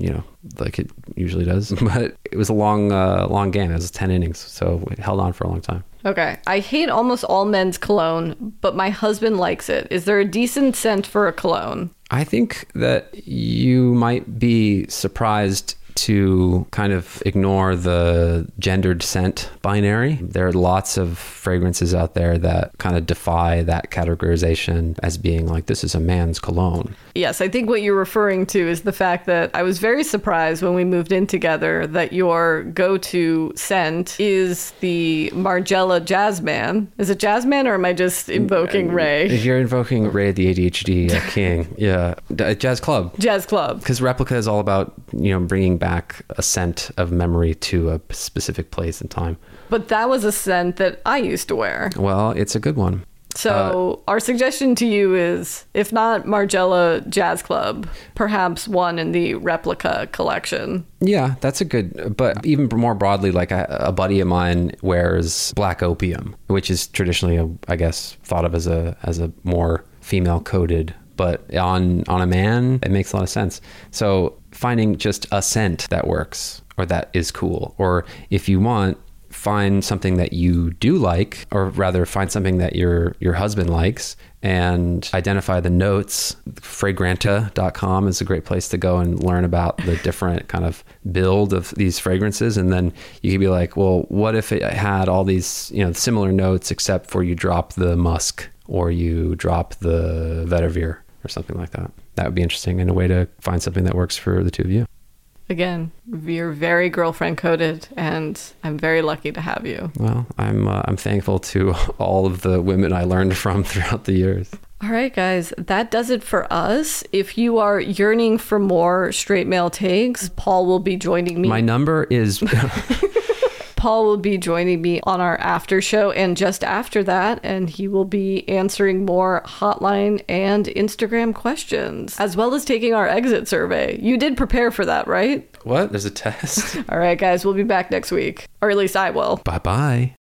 it usually does. But it was a long game. It was 10 innings, so it held on for a long time. Okay. I hate almost all men's cologne, but my husband likes it. Is there a decent scent for a cologne? I think that you might be surprised to kind of ignore the gendered scent binary. There are lots of fragrances out there that kind of defy that categorization as being like, this is a man's cologne. Yes, I think what you're referring to is the fact that I was very surprised when we moved in together that your go-to scent is the Margiela Jazzman. Is it Jazzman, or am I just invoking Ray? You're invoking Ray, the ADHD king. Yeah. Jazz Club. Jazz Club. Because Replica is all about, bringing back a scent of memory to a specific place and time. But that was a scent that I used to wear. Well, it's a good one. So our suggestion to you is, if not Margiela Jazz Club, perhaps one in the Replica collection. Yeah, that's a good, but even more broadly, like a buddy of mine wears Black Opium, which is traditionally, I guess, thought of as a more female coded, but on a man, it makes a lot of sense. So finding just a scent that works or that is cool, or if you want, find something that you do like, or rather find something that your husband likes and identify the notes. Fragranta.com is a great place to go and learn about the different kind of build of these fragrances. And then you could be like, well, what if it had all these, similar notes, except for you drop the musk or you drop the vetiver or something like that. That would be interesting and a way to find something that works for the two of you. Again, you're very girlfriend coded, and I'm very lucky to have you. Well, I'm thankful to all of the women I learned from throughout the years. All right, guys, that does it for us. If you are yearning for more straight male takes, Paul will be joining me. My number is... Paul will be joining me on our after show and just after that, and he will be answering more hotline and Instagram questions, as well as taking our exit survey. You did prepare for that, right? What? There's a test? All right, guys, we'll be back next week. Or at least I will. Bye-bye.